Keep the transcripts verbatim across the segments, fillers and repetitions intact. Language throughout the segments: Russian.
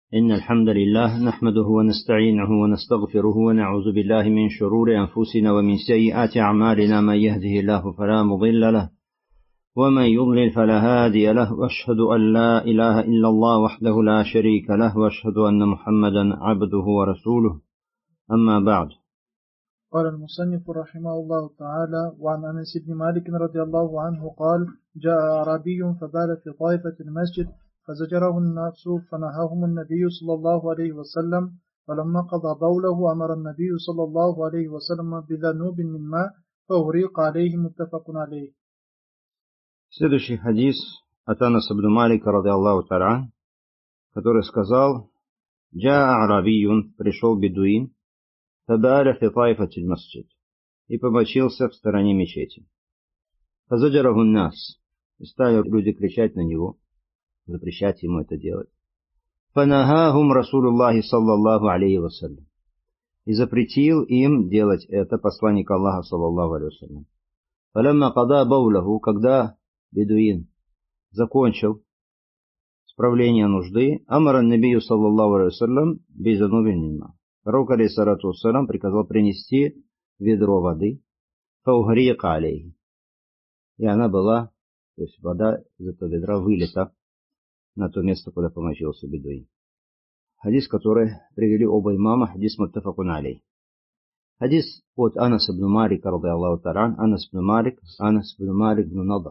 إن الحمد لله نحمده ونستعينه ونستغفره ونعوذ بالله من شرور أنفسنا ومن سيئات أعمالنا. من يهده الله فلا مضل له ومن يضلل فلا هادي له، وأشهد أن لا إله إلا الله وحده لا شريك له، وأشهد أن محمدا عبده ورسوله. أما بعد. قال المصنف رحمه الله تعالى: وعن أنس بن مالك رضي الله عنه قال: جاء أعرابي فبال في طائفة المسجد فزجره الناس فنهاهم النبي صلى الله عليه وسلم، فلما قضى بوله أمر النبي صلى الله عليه وسلم بذنوب من ماء فأهريق عليه، متفق عليه. Следующий хадис от Анаса ибн Малика, ради Аллаху та'аля, который сказал: «Джаа а'рабийюн, пришел бедуин, фабаля фи таифати аль-масджид, и помочился в стороне мечети. Фазаджараху нас, и стали люди кричать на него, запрещать ему это делать. Фанахахум Расулуллахи саллаллаху алейхи вассалям, и запретил им делать это посланник Аллаха саллаллаху алейхи вассалям. Фалямма када баулаху, когда бедуин закончил справление нужды, амара набию саллаллаху алейхи вассалям бейзанубин минма. Пророк алейхиссалату вассалям приказал принести ведро воды, фаугрика алейхи, и она была, то есть вода из этого ведра вылета на то место, куда помочился бедуин. Хадис, который привели оба имама, хадис муттафакун алейх. Хадис от Анаса ибн Малика, ради Аллаху та'аля, Анас ибн Малик, Анас ибн Малик ибн Надр.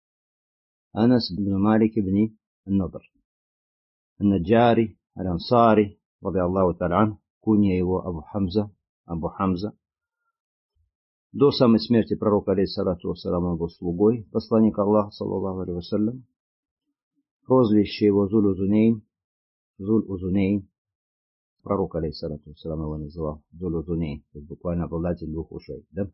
Анас ибн Малик ибн Надр. Наджари, аль-Ансари, ради Аллаху та'аля, кунья его Абу Хамза, Абу Хамза. До самой смерти пророка алейхиссалату вассалам он был слугой посланника Аллаха саллаллаху алейхи вассалям. Прозвище его Зуль-Узунейн, Зуль-Узунейн, пророк алейхиссалату вассалам его называл Зуль-Узунейн, то есть буквально обладатель двух ушей. Да?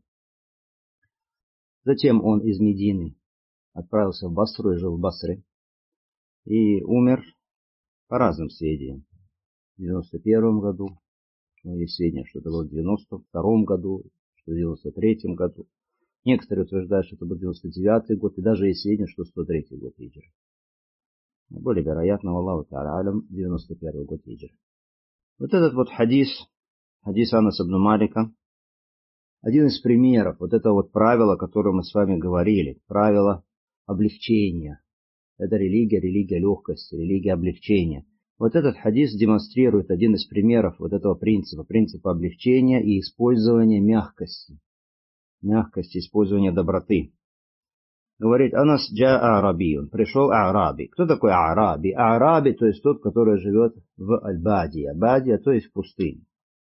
Затем он из Медины отправился в Басру и жил в Басре. И умер по разным сведениям. В девяносто первом году, ну, есть сведения, что это было в девяносто втором году, что в девяносто третьем году. Некоторые утверждают, что это был девяносто девятый год, и даже есть сведения, что сто третий год хиджры. Более вероятно, Аллаху та'аля, девяносто первый год хиджры. Вот этот вот хадис, хадис Анаса ибн Малика, один из примеров вот этого вот правила, о котором мы с вами говорили, правило облегчения. Это религия, религия легкости, религия облегчения. Вот этот хадис демонстрирует один из примеров вот этого принципа, принципа облегчения и использования мягкости. Мягкости, использования доброты. Говорит Анас: джа а'рабийюн, пришел а'раби. Кто такой а'раби? А'раби, то есть тот, который живет в аль-Бадия. Бадия, то есть в пустыне.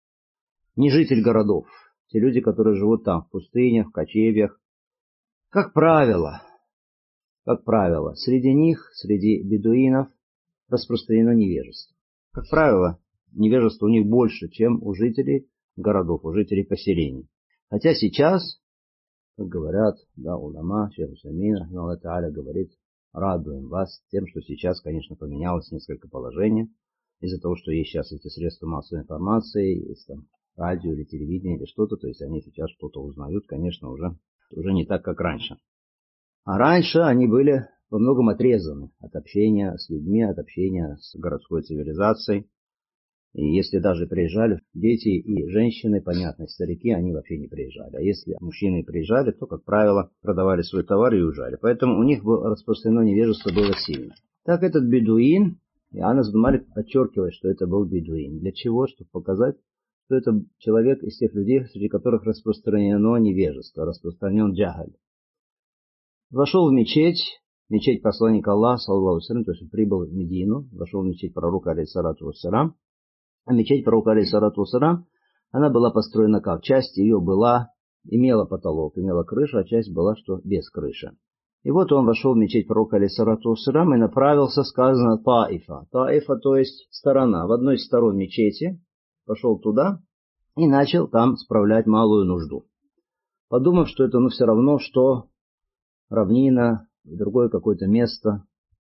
Не житель городов. Те люди, которые живут там, в пустынях, в кочевьях. Как правило, как правило, среди них, среди бедуинов, распространено невежество. Как правило, невежество у них больше, чем у жителей городов, у жителей поселений. Хотя сейчас, как говорят, да, уляма, шейх Усаймин, рахимахуллаху та'аля, говорит: радуем вас тем, что сейчас, конечно, поменялось несколько положений, из-за того, что есть сейчас эти средства массовой информации, есть там радио или телевидение или что-то, то есть они сейчас что-то узнают, конечно, уже, уже не так, как раньше. А раньше они были во многом отрезаны от общения с людьми, от общения с городской цивилизацией. И если даже приезжали дети и женщины, понятно, старики, они вообще не приезжали. А если мужчины приезжали, то, как правило, продавали свой товар и уезжали. Поэтому у них было распространено невежество было сильно. Так этот бедуин, и Анас ибн Малик подчеркивает, что это был бедуин. Для чего? Чтобы показать, что это человек из тех людей, среди которых распространено невежество, распространен джахаль. Вошел в мечеть, мечеть посланника Аллаха, саллаллаху алейхи вассалям, то есть он прибыл в Медину, вошел в мечеть пророка, алейхиссалату вассалям. А мечеть пророка, алейхиссалату вассалям, она была построена как? Часть ее была, имела потолок, имела крышу, а часть была, что без крыши. И вот он вошел в мечеть пророка, алейхиссалату вассалям, и направился, сказано, Таифа. Таифа, то есть сторона, в одной из сторон мечети, пошел туда и начал там справлять малую нужду. Подумав, что это, ну, все равно, что равнина, другое какое-то место,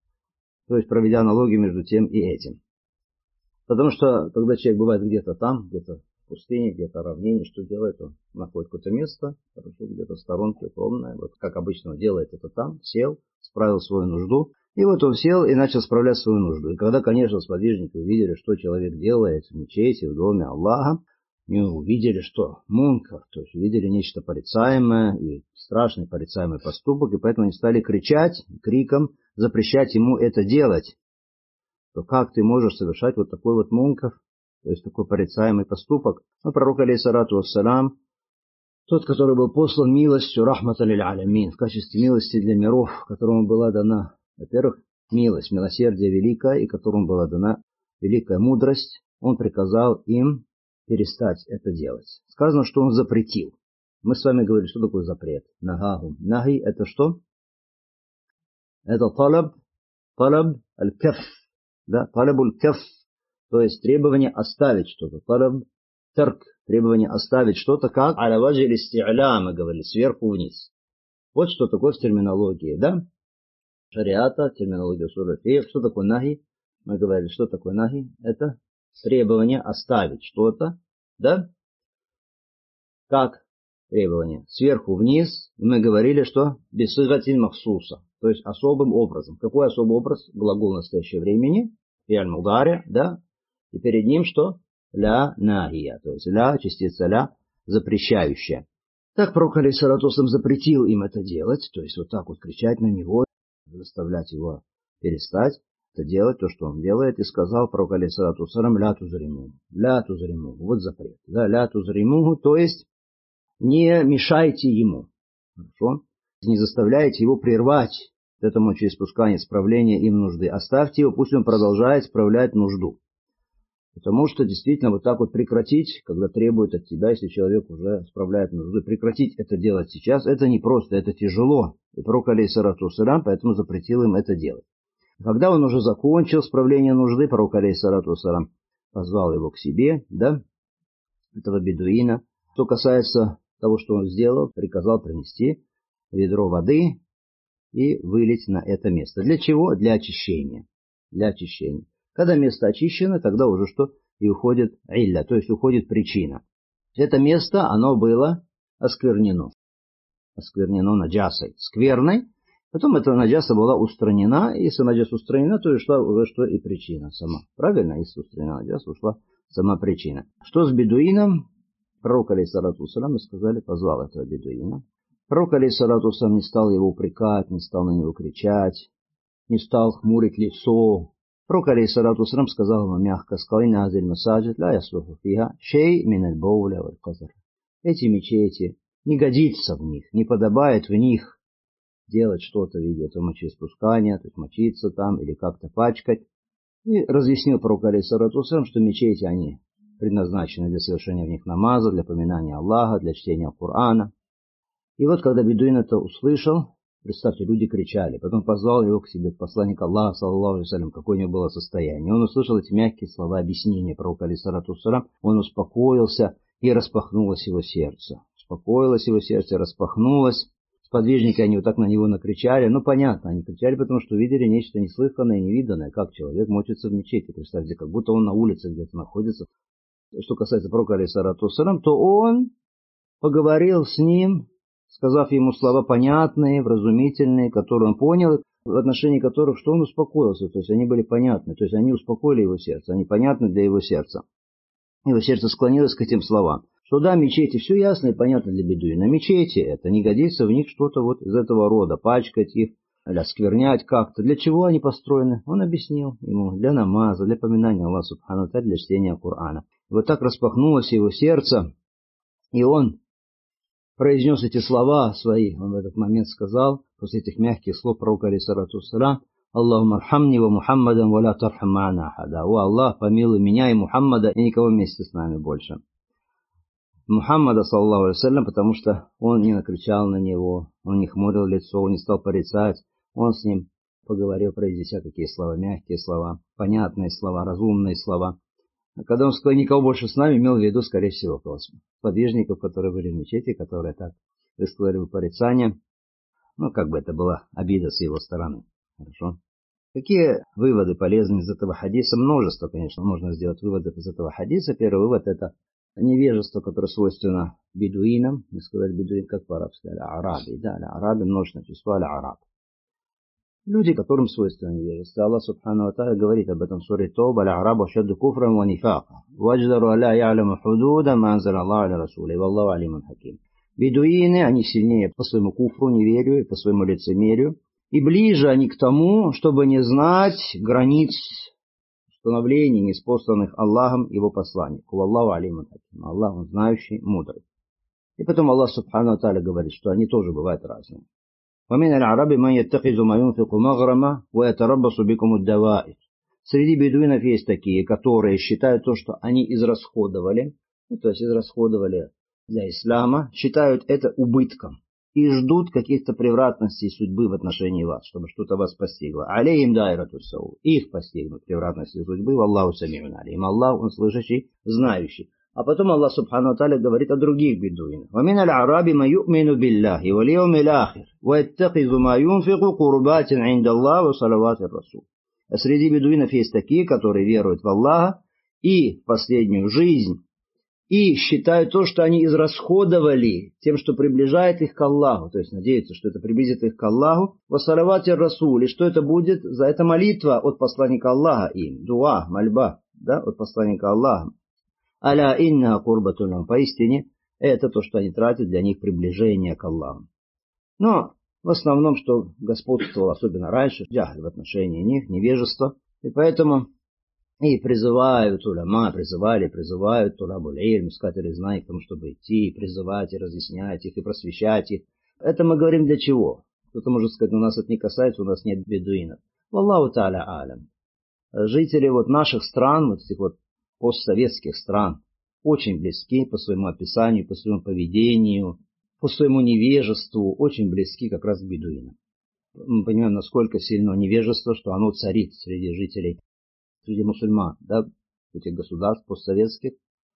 то есть проведя аналогию между тем и этим. Потому что, когда человек бывает где-то там, где-то в пустыне, где-то в равнине, что делает? Он находит какое-то место, хорошо, где-то в сторонке, укромное, вот как обычно он делает это там, сел, справил свою нужду И вот он сел и начал справлять свою нужду. И когда, конечно, сподвижники увидели, что человек делает в мечети, в доме Аллаха, они увидели, что мункар, то есть увидели нечто порицаемое и страшный порицаемый поступок, и поэтому они стали кричать, криком запрещать ему это делать. То как ты можешь совершать вот такой вот мункар, то есть такой порицаемый поступок? Но пророк, алейхиссалату вассалам, тот, который был послан милостью, рахматан лиль алямин, в качестве милости для миров, которому была дана, во-первых, милость, милосердие великое, и которому была дана великая мудрость, он приказал им перестать это делать. Сказано, что он запретил. Мы с вами говорили, что такое запрет. Нагахум. Наги это что? Это талаб, талаб аль-каф. Да, талаб аль-каф. То есть требование оставить что-то. Талаб тарк. Требование оставить что-то, как аля ваджи листи'ля, мы говорили, сверху вниз. Вот что такое в терминологии, да? Шариата, терминология сура фиq. Что такое наги? Мы говорили, что такое наги? Это требование оставить что-то, да? Как требование? Сверху вниз. Мы говорили, что бисыгатин махсуса, то есть особым образом. Какой особый образ? Глагол настоящего времени, фи'аль мудари, да? И перед ним что? Ля нахия, то есть ля, частица ля, запрещающая. Так пророк, алейхиссалату вассалам, запретил им это делать, то есть вот так вот кричать на него, заставлять его перестать это делать, то, что он делает, и сказал пророк, алейхиссалату вассалам, ля тузриму, ля тузриму, вот запрет, да, ля тузриму, то есть не мешайте ему, хорошо, не заставляйте его прервать это мочеиспускание, справление им нужды, оставьте его, пусть он продолжает справлять нужду. Потому что действительно вот так вот прекратить, когда требуют от тебя, если человек уже справляет нужду, прекратить это делать сейчас, это не просто, это тяжело. И пророк, алейхиссалату вассалам, поэтому запретил им это делать. Когда он уже закончил справление нужды, пророк, алейхиссалату вассалам, позвал его к себе, да, этого бедуина. Что касается того, что он сделал, приказал принести ведро воды и вылить на это место. Для чего? Для очищения. Для очищения. Когда место очищено, тогда уже что? И уходит илля, то есть уходит причина. Это место, оно было осквернено. Осквернено наджасой, скверной. Потом эта наджаса была устранена. И если наджаса устранена, то и ушла уже что и причина сама. Правильно? Если устранена наджаса, ушла сама причина. Что с бедуином? Пророк, алейхиссалату вассалам, мы сказали, позвал этого бедуина. Пророк, алейхиссалату вассалам, не стал его упрекать, не стал на него кричать, не стал хмурить лицо. Пророк, алейхиссалату вассалам, сказал ему мягко, сказал: «Инна азиль масаджид ла яслуху фиха шей мин аль-бауля валь казар». Эти мечети, не годится в них, не подобает в них делать что-то в виде этого мочеиспускания, то есть мочиться там или как-то пачкать. И разъяснил пророк, алейхиссалату вассалам, что мечети, они предназначены для совершения в них намаза, для поминания Аллаха, для чтения Корана. И вот когда бедуин это услышал, представьте, люди кричали. Потом позвал его к себе посланник Аллаха, саллаллаху алейхи вассалям, какое у него было состояние. Он услышал эти мягкие слова объяснения пророка, алейхиссалату вассалам. Он успокоился, и распахнулось его сердце. Успокоилось его сердце, распахнулось. Сподвижники, они вот так на него накричали. Ну, понятно, они кричали, потому что увидели нечто неслыханное, невиданное, как человек мочится в мечети. Представьте, как будто он на улице где-то находится. Что касается пророка, алейхиссалату вассалам, то он поговорил с ним, сказав ему слова понятные, вразумительные, которые он понял, в отношении которых, что он успокоился, то есть они были понятны, то есть они успокоили его сердце, они понятны для его сердца. Его сердце склонилось к этим словам, что да, мечети, все ясно и понятно для бедуина. Мечети это, не годится в них что-то вот из этого рода, пачкать их, или осквернять как-то. Для чего они построены? Он объяснил ему, для намаза, для поминания Аллаха субхану ва тааля, для чтения Корана. И вот так распахнулось его сердце, и он произнес эти слова свои, он в этот момент сказал, после этих мягких слов пророка, алейхиссалату вассалам: «Аллахумма архамни ва Мухаммадан ва ла тархам ма'ана ахада». О Аллах, помилуй меня и Мухаммада, и никого вместе с нами больше. Мухаммада, саллаллаху алейхи вассалям, потому что он не накричал на него, он не хмурил лицо, он не стал порицать, он с ним поговорил, произнеся какие слова, мягкие слова, понятные слова, разумные слова. А когда он сказал «никого больше с нами», имел в виду, скорее всего, подвижников, которые были в мечети, которые так высказали бы порицание. Ну, как бы это была обида с его стороны. Хорошо. Какие выводы полезны из этого хадиса? Множество, конечно, можно сделать выводов из этого хадиса. Первый вывод – это невежество, которое свойственно бедуинам. Мы сказали бедуин как по-арабски, аля-араби, да, аля-араби, множественное число, аля-араб. Люди, которым свойственно невежество. Аллах Субхану ва Тааля говорит об этом в суре Тауба: «Аль-Арабу ашадду куфран ва нифака, вадждару аля я'ламу худуда ма анзаля Аллаху аля расули, валлаху алимун хаким». Бедуины, они сильнее по своему куфру, неверию, и по своему лицемерию, и ближе они к тому, чтобы не знать границ установлений, неспосланных Аллахом его посланнику. Валлаху алимун хаким. Аллах, он знающий, мудрый. И потом Аллах Субхану ва Тааля говорит, что они тоже бывают разные. ومن العرب من يتخذ ما ينفق مغرما ويتربص بكم الدوائر. Среди бедуинов есть такие, которые считают то, что они израсходовали, ну, то есть израсходовали для ислама, считают это убытком и ждут каких-то превратностей судьбы в отношении вас, чтобы что-то вас постигло. Алейхим дайрату сау. Их постигнут превратности судьбы. Валлаху самиун алейм. Аллах, он слышащий, знающий. А потом Аллах Субхану ва Тааля говорит о других бедуинах. وَمِنَ الْعَرَابِ مَنْ يُؤْمِنُ بِاللَّهِ وَالْيَوْمِ الْآخِرِ وَيَتَّخِذُ مَا يُنْفِقُ قُرُبَاتٍ عِنْدَ اللَّهِ وَصَلَوَاتِ الرَّسُولِ. А среди бедуинов есть такие, которые веруют в Аллаха и в последнюю жизнь, и считают то, что они израсходовали тем, что приближает их к Аллаху, то есть надеются, что это приблизит их к Аллаху, وَصَلَوَاتِ الرَّسُولِ, и что это будет за это молитва от посланника Аллаха им, дуа, мольба, да, от посланника Аллаха. Аля инна курбатулям, поистине, это то, что они тратят, для них приближение к Аллаху. Но в основном, что господствовало, особенно раньше, джахль в отношении них, невежество, и поэтому и призывают уляма, призывали, призывают тулабуль илм, искатели знаний к тому, чтобы идти, и призывать, и разъяснять их, и просвещать их. Это мы говорим для чего? Кто-то может сказать, ну, нас это не касается, у нас нет бедуинов. Валлаху та'аля алям. Жители вот наших стран, вот этих вот постсоветских стран, очень близки по своему описанию, по своему поведению, по своему невежеству, очень близки как раз к бедуинам. Мы понимаем, насколько сильно невежество, что оно царит среди жителей, среди мусульман, да, этих государств постсоветских.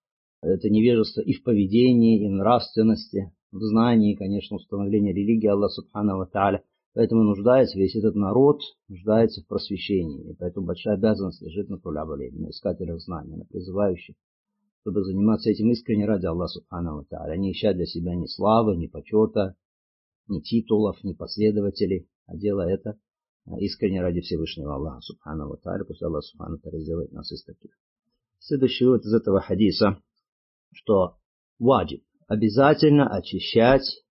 Это невежество и в поведении, и в нравственности, в знании, конечно, установления религии Аллаха Субхану ва Тааля. Поэтому нуждается весь этот народ, нуждается в просвещении. И поэтому большая обязанность лежит на тулябалей, на искателях знаний, на призывающих, чтобы заниматься этим искренне ради Аллаха Субхану ва Тааля, не ища для себя ни славы, ни почета, ни титулов, ни последователей, а делая это искренне ради Всевышнего Аллаха Субхану ва Тааля. Пусть Аллах Субхану ва Тааля сделает нас из таких. Следующий вывод из этого хадиса, что ваджиб, обязательно очищать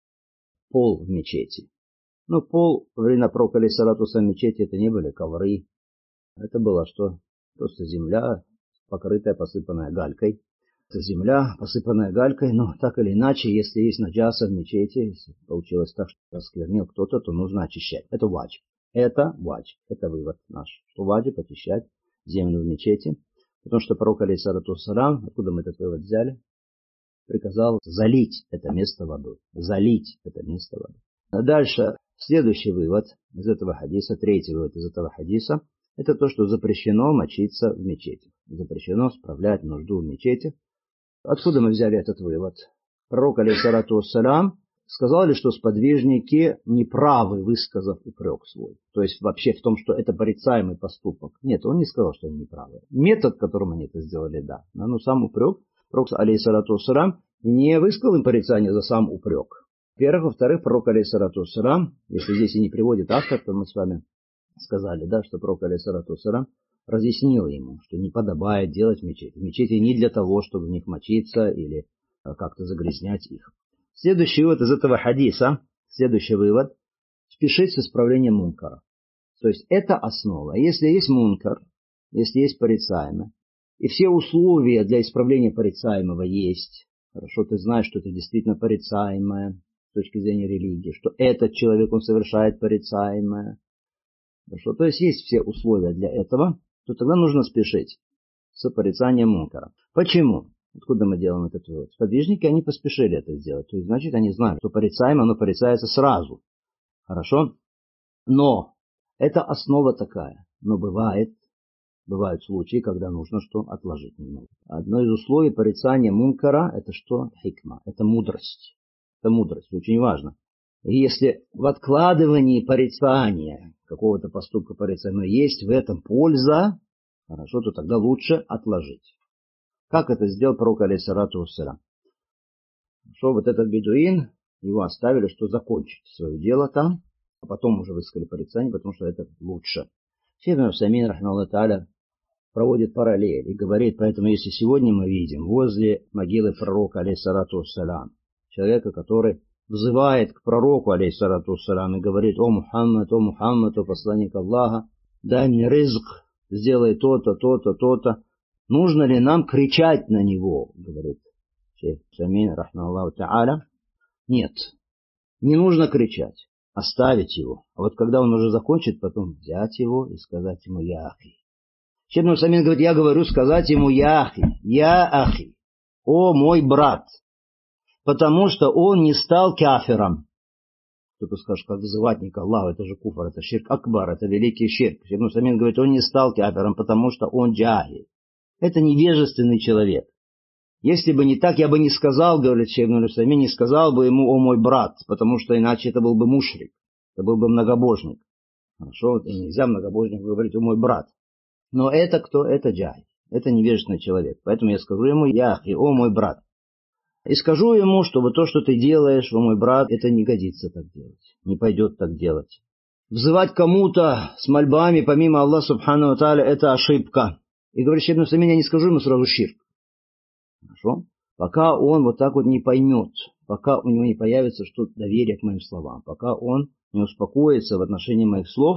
пол в мечети. Ну, пол во время пророка алейхиссалату вассалям мечети это не были ковры. Это было что? Просто земля, покрытая, посыпанная галькой. Это земля, посыпанная галькой, но так или иначе, если есть наджаса в мечети, если получилось так, что осквернил кто-то, то нужно очищать. Это ваджиб. Это ваджиб. Это вывод наш. Что ваджиб очищать землю в мечети. Потому что пророк алейхиссалату вассалям, откуда мы этот вывод взяли, приказал залить это место водой. Залить это место водой. А дальше. Следующий вывод из этого хадиса, третий вывод из этого хадиса, это то, что запрещено мочиться в мечети. Запрещено справлять нужду в мечети. Откуда мы взяли этот вывод? Пророк, алейхиссалату вассалям, сказал ли, что сподвижники неправы, высказав упрек свой? То есть вообще в том, что это порицаемый поступок. Нет, он не сказал, что они неправы. Метод, которым они это сделали, да. Но сам упрек, пророк, алейхиссалату вассалям, не высказал им порицание за сам упрек. Во-первых, во-вторых, пророк, алейхиссалату вассалям, если здесь и не приводит автор, то мы с вами сказали, да, что пророк, алейхиссалату вассалям, разъяснил ему, что не подобает делать в мечети. В мечети не для того, чтобы в них мочиться или как-то загрязнять их. Следующий вывод из этого хадиса, следующий вывод, спешить с исправлением мункара. То есть это основа. Если есть мункар, если есть порицаемое, и все условия для исправления порицаемого есть, хорошо, ты знаешь, что это действительно порицаемое с точки зрения религии, что этот человек, он совершает порицаемое. Хорошо, то есть есть все условия для этого, то тогда нужно спешить с порицанием мункара. Почему? Откуда мы делаем этот вывод? Сподвижники, они поспешили это сделать. То есть, значит, они знают, что порицаемое, оно порицается сразу. Хорошо? Но это основа такая. Но бывает, бывают случаи, когда нужно что? Отложить немного. Одно из условий порицания мункара, это что? Хикма. Это мудрость. Это мудрость. Очень важно. И если в откладывании порицания какого-то поступка порицаемого есть в этом польза, хорошо, то тогда лучше отложить. Как это сделал пророк, алейхиссалату вассалям? Что вот этот бедуин, его оставили, что закончить свое дело там. а потом уже высказали порицание, потому что это лучше. Шейх ибн Усаймин, рахмахуллаху тааля, проводит параллель и говорит, поэтому если сегодня мы видим возле могилы пророка, алейхиссалату вассалям, человека, который взывает к пророку, алейхиссалату вассалям, и говорит: о Мухаммад, о Мухаммад, о посланник Аллаха, дай мне ризк, сделай то-то, то-то, то-то. Нужно ли нам кричать на него, говорит шейх Самин, рахмахуллаху тааля? Нет, не нужно кричать, оставить его. А вот когда он уже закончит, потом взять его и сказать ему: я ахи. Шейх ибн Самин говорит: я говорю сказать ему: я ахи, я ахи, о мой брат. Потому что он не стал кафиром. Кто-то скажет, как вызывать не к Аллаху, это же куфр, это ширк акбар, это великий ширк. Шейх ибн Самин говорит: он не стал кафиром, потому что он джахиль. Это невежественный человек. Если бы не так, я бы не сказал, говорит шейх ибн Самин, не сказал бы ему: о мой брат, потому что иначе это был бы мушрик, это был бы многобожник. Хорошо, и нельзя многобожнику говорить: о мой брат. Но это кто? Это джахиль, это невежественный человек. Поэтому я скажу ему: я ахи, о мой брат. И скажу ему, что вот то, что ты делаешь, о мой брат, это не годится так делать. Не пойдет так делать. Взывать кому-то с мольбами, помимо Аллаха субхану ва тааля, это ошибка. И говорит шейх ибн Самин, я не скажу ему сразу ширк. Хорошо? Пока он вот так вот не поймет, пока у него не появится что-то доверие к моим словам, пока он не успокоится в отношении моих слов,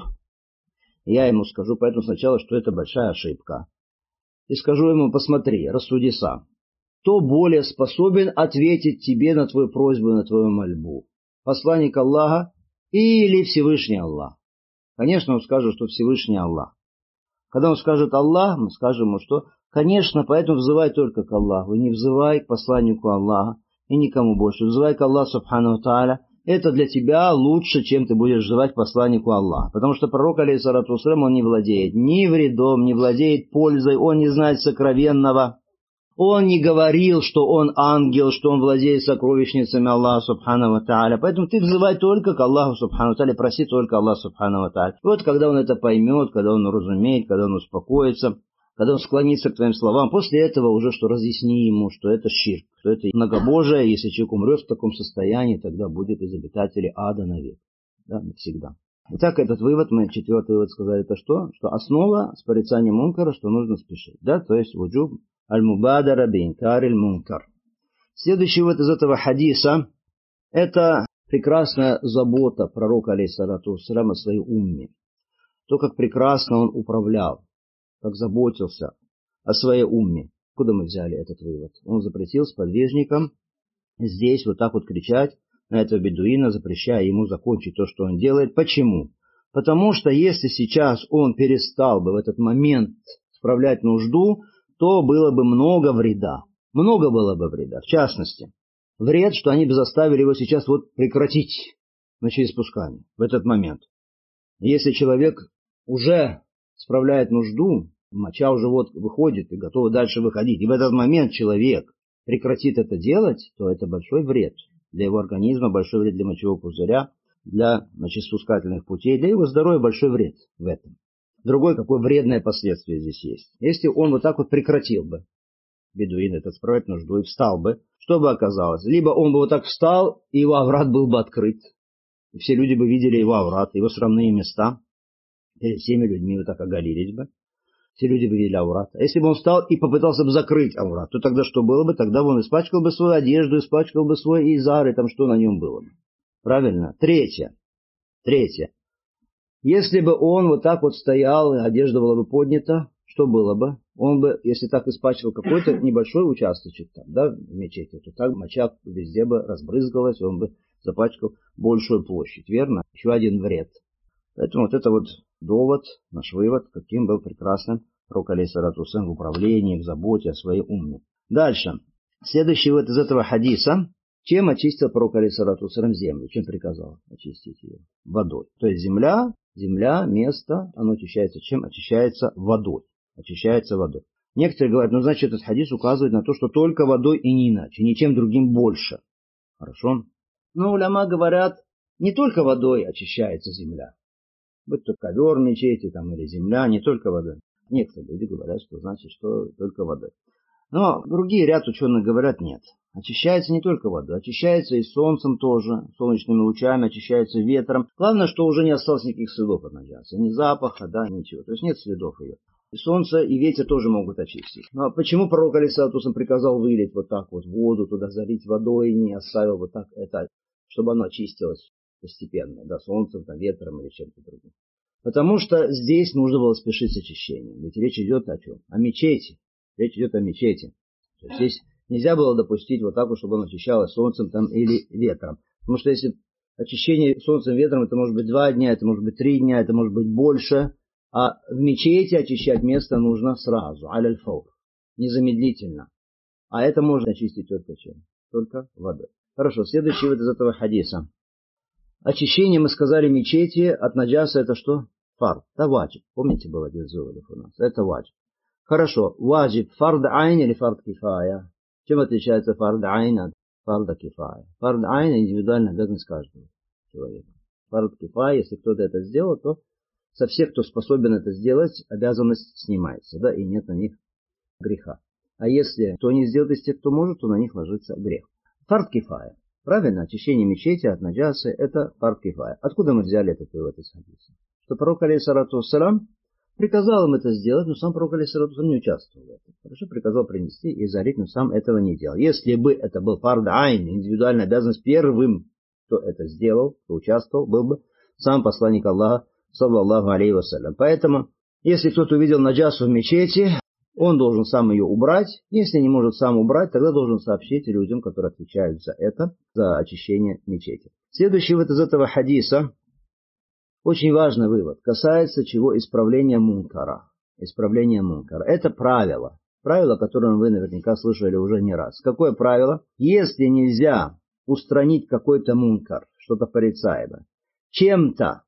я ему скажу поэтому сначала, что это большая ошибка. И скажу ему: посмотри, рассуди сам. Кто более способен ответить тебе на твою просьбу, на твою мольбу? Посланник Аллаха или Всевышний Аллах? Конечно, он скажет, что Всевышний Аллах. Когда он скажет Аллах, мы скажем ему, что, конечно, поэтому взывай только к Аллаху, и не взывай к посланнику Аллаха, и никому больше. Взывай к Аллаху субхану ва тааля. Это для тебя лучше, чем ты будешь взывать к посланнику Аллаха. Потому что пророк, алейхиссалату вассалям, он не владеет ни вредом, не владеет пользой, он не знает сокровенного. Он не говорил, что он ангел, что он владеет сокровищницами Аллаха субхану ва тааля. Поэтому ты взывай только к Аллаху субхану ва тааля, проси только Аллаха субхану ва тааля. Вот когда он это поймет, когда он разумеет, когда он успокоится, когда он склонится к твоим словам, после этого уже что разъясни ему, что это ширк, что это многобожие. Если человек умрет в таком состоянии, тогда будет из обитателей ада навек. Да, навсегда. Итак, этот вывод, мы четвертый вывод сказали, это что? Что основа с порицанием мункара, что нужно спешить. Да, то есть вуджуб аль-мубадара би-инкар аль-мункар. Следующий вывод из этого хадиса – это прекрасная забота пророка, алейхиссалату вассалям, о своей умме. То, как прекрасно он управлял, как заботился о своей умме. Куда мы взяли этот вывод? Он запретил сподвижникам здесь вот так вот кричать на этого бедуина, запрещая ему закончить то, что он делает. Почему? Потому что если сейчас он перестал бы в этот момент справлять нужду, то было бы много вреда. Много было бы вреда. В частности, вред, что они бы заставили его сейчас вот прекратить мочеиспускание в этот момент. Если человек уже справляет нужду, моча уже вот выходит и готова дальше выходить, и в этот момент человек прекратит это делать, то это большой вред для его организма, большой вред для мочевого пузыря, для мочеиспускательных путей, для его здоровья большой вред в этом. Другое, какое вредное последствие здесь есть. Если он вот так вот прекратил бы, бедуин этот, справлять нужду, и встал бы, что бы оказалось? Либо он бы вот так встал, и его аврат был бы открыт. И все люди бы видели его аврат, его срамные места. Перед всеми людьми вот так оголились бы. Все люди бы видели аврат. А если бы он встал и попытался бы закрыть аврат, то тогда что было бы? Тогда бы он испачкал бы свою одежду, испачкал бы свой изар, и там что на нем было бы. Правильно? Третье. Третье. Если бы он вот так вот стоял, и одежда была бы поднята, что было бы? Он бы, если так испачкал какой-то небольшой участочек там, да, в мечети, то так моча везде бы разбрызгалась, он бы запачкал большую площадь, верно? Еще один вред. Поэтому вот это вот довод, наш вывод, каким был прекрасным пророк, алейхиссалату вассалям, в управлении, в заботе о своей умме. Дальше. Следующий вывод из этого хадиса. Чем очистил пророк, алейхиссалату вассалям, землю? Чем приказал очистить ее? Водой. То есть земля, земля, место, оно очищается чем? Очищается водой. Очищается водой. Некоторые говорят, ну значит этот хадис указывает на то, что только водой и не иначе, ничем другим больше. Хорошо? Но уляма говорят, не только водой очищается земля. Будь то ковер мечети там, или земля, не только водой. Некоторые люди говорят, что значит, что только водой. Но другие ряд ученых говорят нет. Очищается не только водой, очищается и солнцем тоже, солнечными лучами, очищается ветром. Главное, что уже не осталось никаких следов от наджаса, ни запаха, да, ничего. То есть нет следов ее. И солнце, и ветер тоже могут очистить. Ну а почему пророк алейхиссалату вассалям приказал вылить вот так вот воду, туда залить водой, не оставил вот так это, чтобы оно очистилось постепенно, да, солнцем, да, ветром или чем-то другим? Потому что здесь нужно было спешить с очищением. Ведь речь идет о чем? О мечети. Речь идет о мечети. То есть здесь нельзя было допустить вот так вот, чтобы он очищалось солнцем там или ветром. Потому что если очищение солнцем и ветром, это может быть два дня, это может быть три дня, это может быть больше. А в мечети очищать место нужно сразу, аль-фаур, незамедлительно. А это можно очистить только чем? Только водой. Хорошо, следующий вывод из этого хадиса. Очищение, мы сказали, мечети от наджаса это что? Фард, это ваджиб. Помните, было один из выводов у нас? Это ваджиб. Хорошо, ваджиб, фард айн или фард кифая? Чем отличается фард айн от фарда кифая? Фард айн – индивидуальная обязанность каждого человека. Фард кифая, если кто-то это сделал, то со всех, кто способен это сделать, обязанность снимается, да, и нет на них греха. А если кто не сделает из тех, кто может, то на них ложится грех. Фард кифая. Правильно, очищение мечети от наджасы – это фард кифая. Откуда мы взяли этот вывод из хадиса? Что пророк алейхиссалату вассалям приказал им это сделать, но сам пророк алейхиссалату вассалям не участвовал в этом. Хорошо, приказал принести и залить, но сам этого не делал. Если бы это был фард айн, индивидуальная обязанность, первым, кто это сделал, кто участвовал, был бы сам посланник Аллаха, саллаллаху алейхи вассалям. Поэтому, если кто-то увидел наджасу в мечети, он должен сам ее убрать. Если не может сам убрать, тогда должен сообщить людям, которые отвечают за это, за очищение мечети. Следующий вывод из этого хадиса, очень важный вывод, касается чего? Исправления мункара. Исправления мункара. Это правило. Правило, которое вы наверняка слышали уже не раз. Какое правило? Если нельзя устранить какой-то мункар, что-то порицаемое, чем-то,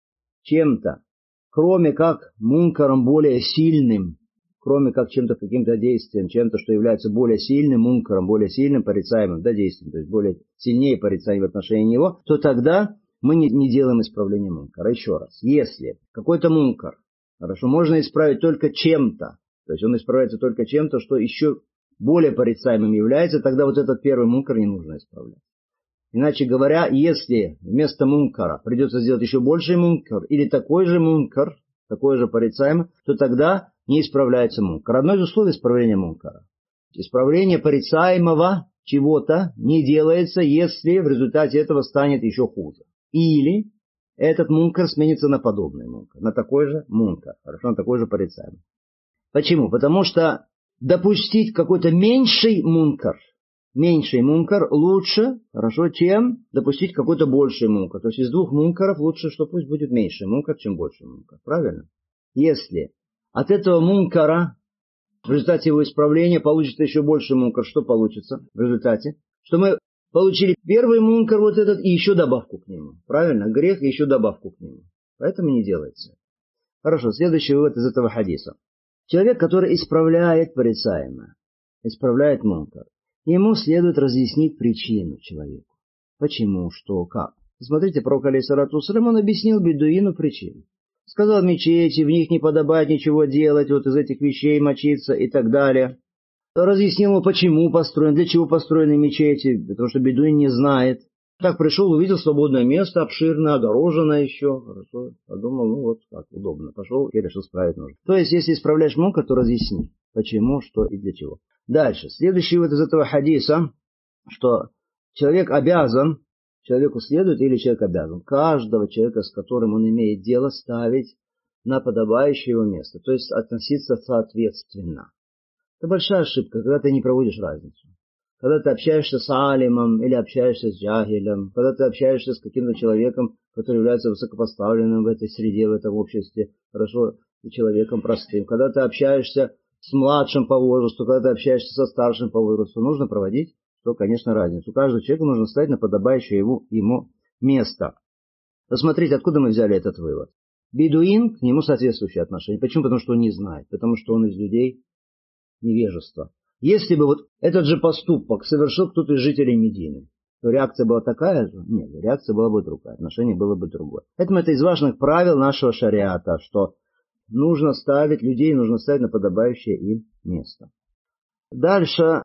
чем-то, кроме как мункаром более сильным, кроме как чем-то, каким-то действием, чем-то, что является более сильным мункаром, более сильным порицаемым, да, действием, то есть более сильнее порицаемым в отношении него, то тогда мы не, не делаем исправление мункара. Еще раз, если какой-то мункар, хорошо, можно исправить только чем-то, то есть он исправляется только чем-то, что еще более порицаемым является, тогда вот этот первый мункар не нужно исправлять. Иначе говоря, если вместо мункара придется сделать еще больший мункар или такой же мункар, такой же порицаемый, то тогда не исправляется мункар. Одно из условий исправления мункара. Исправление порицаемого чего-то не делается, если в результате этого станет еще хуже. Или этот мункар сменится на подобный мункар, на такой же мункар, хорошо, на такой же порицаемый. Почему? Потому что допустить какой-то меньший мункар, меньший мункар лучше, хорошо, чем допустить какой-то больший мункар. То есть из двух мункаров лучше, что пусть будет меньший мункар, чем больший мункар. Правильно? Если от этого мункара в результате его исправления получится еще больше мункар, что получится в результате? Что мы получили первый мункар вот этот и еще добавку к нему. Правильно? Грех и еще добавку к нему. Поэтому не делается. Хорошо, следующий вывод из этого хадиса. Человек, который исправляет порицаемое, исправляет мункар, ему следует разъяснить причину человеку. Почему, что, как. Смотрите, пророк алейхиссалату вассалям, он объяснил бедуину причину. Сказал, мечети, в них не подобает ничего делать, вот из этих вещей мочиться и так далее. Разъяснил ему, почему построен, для чего построены мечети, потому что бедуин не знает. Так пришел, увидел свободное место, обширное, огороженное еще. Хорошо, подумал, ну вот как, удобно. Пошел и решил справить нужду. То есть, если исправляешь мункар, то разъясни, почему, что и для чего. Дальше. Следующий вот из этого хадиса, что человек обязан, человеку следует или человек обязан каждого человека, с которым он имеет дело, ставить на подобающее его место. То есть, относиться соответственно. Это большая ошибка, когда ты не проводишь разницу. Когда ты общаешься с алимом или общаешься с джахилем, когда ты общаешься с каким-то человеком, который является высокопоставленным в этой среде, в этом обществе, хорошо, и человеком простым, когда ты общаешься с младшим по возрасту, когда ты общаешься со старшим по возрасту, нужно проводить, что, конечно, разницу. Каждому человеку нужно ставить на подобающее ему, ему место. Посмотрите, откуда мы взяли этот вывод. Бедуин, к нему соответствующее отношение. Почему? Потому что он не знает. Потому что он из людей невежества. Если бы вот этот же поступок совершил кто-то из жителей Медины, то реакция была такая же? Нет, реакция была бы другая, отношение было бы другое. Поэтому это из важных правил нашего шариата, что нужно ставить людей, нужно ставить на подобающее им место. Дальше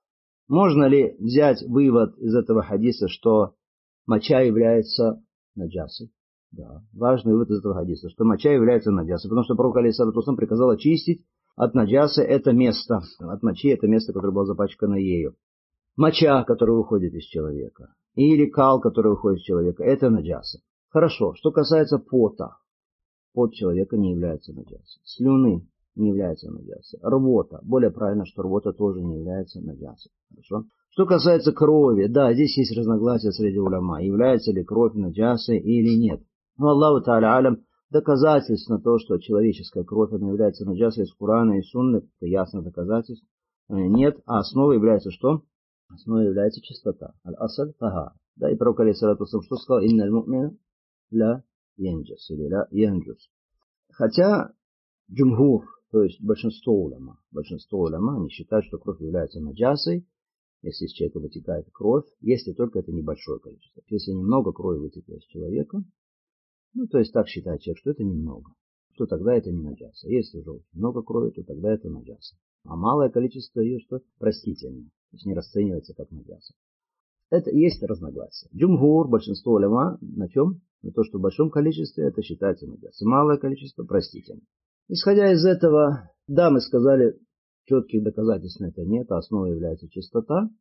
Можно ли взять вывод из этого хадиса, что моча является наджасой? Да, важный вывод из этого хадиса, что моча является наджасой, потому что пророк алейхиссалату вассалям приказал очистить от наджасы это место, от мочи это место, которое было запачкано ею. Моча, которая выходит из человека, или кал, который выходит из человека, это наджаса. Хорошо, что касается пота, пот человека не является наджасой, слюны не является наджасой, рвота, более правильно, что рвота тоже не является наджасой. Хорошо. Что касается крови, да, здесь есть разногласия среди уляма, является ли кровь наджасой или нет. Но Аллаху Та'аля алям, доказательств на то, что человеческая кровь она является наджасой из Корана и Сунны, это ясно доказательств, нет, а основой является что? Основой является чистота. Аль-асаль тахар. Да, и пророк алейхиссалату вассалям что сказал? Инналь му'мина ля янджус или ля янджус. Хотя джумхур, то есть большинство уляма, большинство уляма, они считают, что кровь является наджасой, если из человека вытекает кровь, если только это небольшое количество. Если немного крови вытекло из человека, ну, то есть так считает человек, что это немного, то тогда это не наджаса. Если уже очень много крови, то тогда это наджаса. А малое количество ее что? Простительно. То есть не расценивается как наджаса. Это есть разногласия. Джумхур, большинство уляма, на чем? На то, что в большом количестве это считается наджаса. Малое количество простительно. Исходя из этого, да, мы сказали, четких доказательств на это нет, а основой является чистота,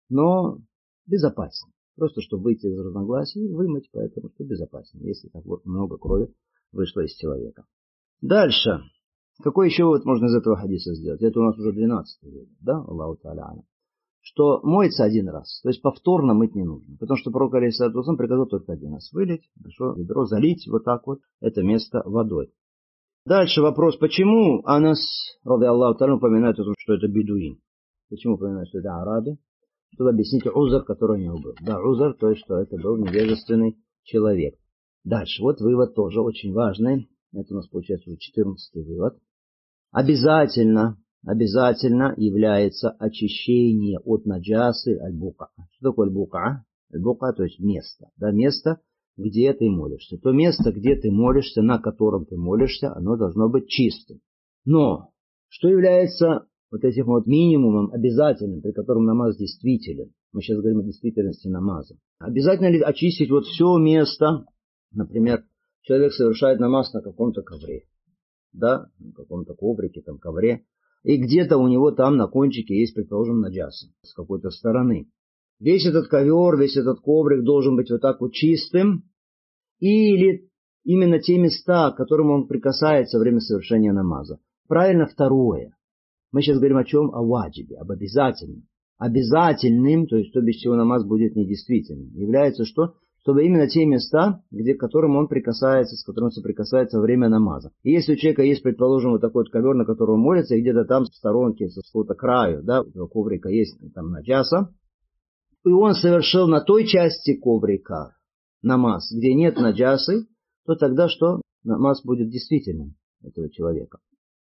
но безопаснее. Просто, чтобы выйти из разногласий, вымыть, поэтому что безопаснее, если так вот много крови вышло из человека. Дальше. Какой еще вывод можно из этого хадиса сделать? Это у нас уже двенадцатый вывод, да? Аллаху Та'аля. Что моется один раз, то есть повторно мыть не нужно. Потому что пророк алейхиссалату вассалям приказал только один раз вылить, хорошо, ведро залить вот так вот это место водой. Дальше вопрос, почему Анас, ради Аллаху Та'аля, упоминает о том, что это бедуин? Почему упоминает, что это араби? Чтобы объяснить узр, который у него был. Да, узр, то есть, что это был невежественный человек. Дальше, вот вывод тоже очень важный. Это у нас получается уже четырнадцатый вывод. Обязательно, обязательно является очищение от наджасы аль-бука. Что такое аль-бука? Аль-бука, то есть место. Да, место, где ты молишься. То место, где ты молишься, на котором ты молишься, оно должно быть чистым. Но, что является вот этим вот минимумом обязательным, при котором намаз действителен. Мы сейчас говорим о действительности намаза. Обязательно ли очистить вот все место, например, человек совершает намаз на каком-то ковре, да, на каком-то коврике, там ковре, и где-то у него там на кончике есть, предположим, наджаса с какой-то стороны. Весь этот ковер, весь этот коврик должен быть вот так вот чистым, или именно те места, к которым он прикасается во время совершения намаза. Правильно, второе. Мы сейчас говорим о чем? О ваджибе, об обязательном. Обязательным, то есть то, без чего намаз будет недействительным, является что? Чтобы именно те места, где, к которым он прикасается, с которым он соприкасается во время намаза. И если у человека есть, предположим, вот такой вот ковер, на котором он молится, и где-то там в сторонке, со какого-то краю, да, у коврика есть там наджаса, и он совершил на той части коврика намаз, где нет наджасы, то тогда что? Намаз будет действительным этого человека.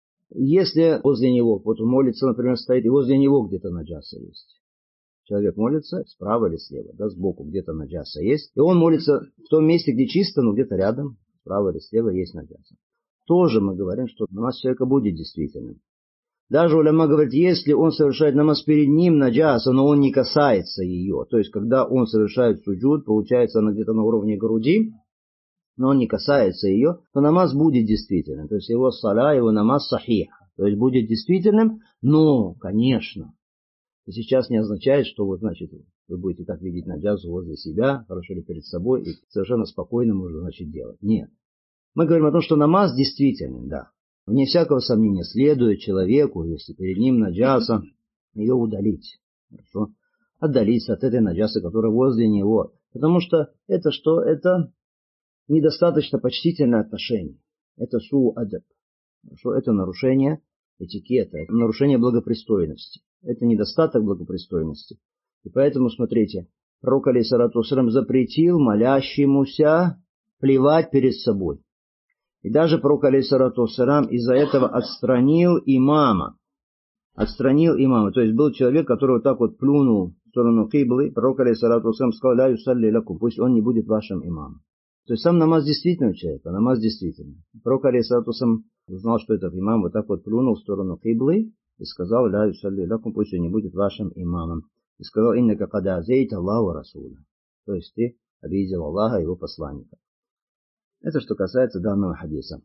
Если возле него, вот он молится, например, стоит, и возле него где-то наджаса есть. Человек молится справа или слева, да, сбоку где-то наджаса есть. И он молится в том месте, где чисто, но где-то рядом, справа или слева есть наджаса. Тоже мы говорим, что намаз человека будет действительным. Даже уляма говорит, если он совершает намаз перед ним наджаса, но он не касается ее. То есть, когда он совершает суджуд, получается она где-то на уровне груди, но он не касается ее, то намаз будет действительным. То есть его саля, его намаз сахих. То есть будет действительным, но, конечно, это сейчас не означает, что вот, значит, вы будете так видеть наджасу возле себя, хорошо ли перед собой, и совершенно спокойно можно, значит, делать. Нет. Мы говорим о том, что намаз действительный, да. Вне всякого сомнения следует человеку, если перед ним наджаса, ее удалить. Хорошо. Отдалиться от этой наджасы, которая возле него. Потому что это что? Это недостаточно почтительное отношение. Это су-адаб. Хорошо. Это нарушение этикета, это нарушение благопристойности. Это недостаток благопристойности. И поэтому, смотрите, пророк алейхиссалату вассалям запретил молящемуся плевать перед собой. И даже пророк алейхиссалату вассалям из-за этого отстранил имама. Отстранил имама. То есть был человек, который вот так вот плюнул в сторону киблы. Пророк алейхиссалату вассалям сказал: ля юсалли лакум, пусть он не будет вашим имамом. То есть сам намаз действительно у человека, намаз действительно. Пророк алейхиссалату вассалям узнал, что этот имам вот так вот плюнул в сторону киблы и сказал: ля юсалли лакум, пусть он не будет вашим имамом. и сказал: «Иннака кад азейта Аллаху ва расуля». То есть ты обидел Аллаха и его посланника. Это что касается данного хадиса.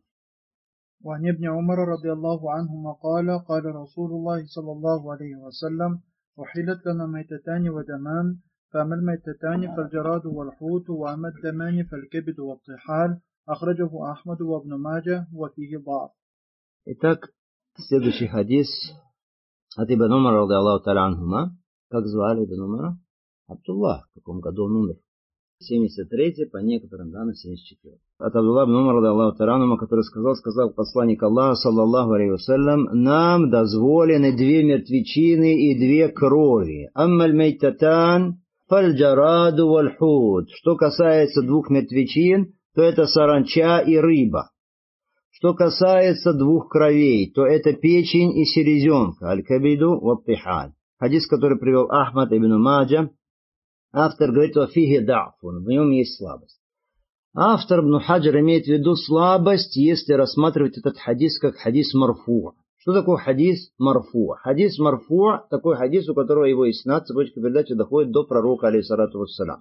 وعن ابن عمر رضي الله عنهما قال قال رسول الله صلى الله عليه وسلم أحلت لنا ميتتان ودمان فأما الميتتان فالجراد والحوت وأما الدمان فالكبد والطحال أخرجه أحمد وابن ماجه وفيه ضعف. Итак, следующий хадис от Ибн Умара رضي الله تعالى عنهما. Как звали Ибн Умара? Абдуллах. В каком году он умер? семьдесят третий, по некоторым данным семьдесят четвёртый. От Абдулла ибн Умара, ради Аллаху та'аля анхума, который сказал, сказал посланник Аллаха, саллаллаху алейхи вассалям: нам дозволены две мертвечины и две крови. Аммаль мейтатан фальджараду вальхуд. Что касается двух мертвечин, то это саранча и рыба. Что касается двух кровей, то это печень и селезенка. Аль-кабиду ваттихаль. Хадис, который привел Ахмад ибн Маджа. Автор говорит: «Вафихи да'фун», в нем есть слабость. Автор Ибн Хаджар имеет в виду слабость, если рассматривать этот хадис как хадис марфу'. Что такое хадис марфу'? Хадис марфу' такой хадис, у которого его иснад, цепочка передачи доходит до пророка, алейхиссалату вассалям.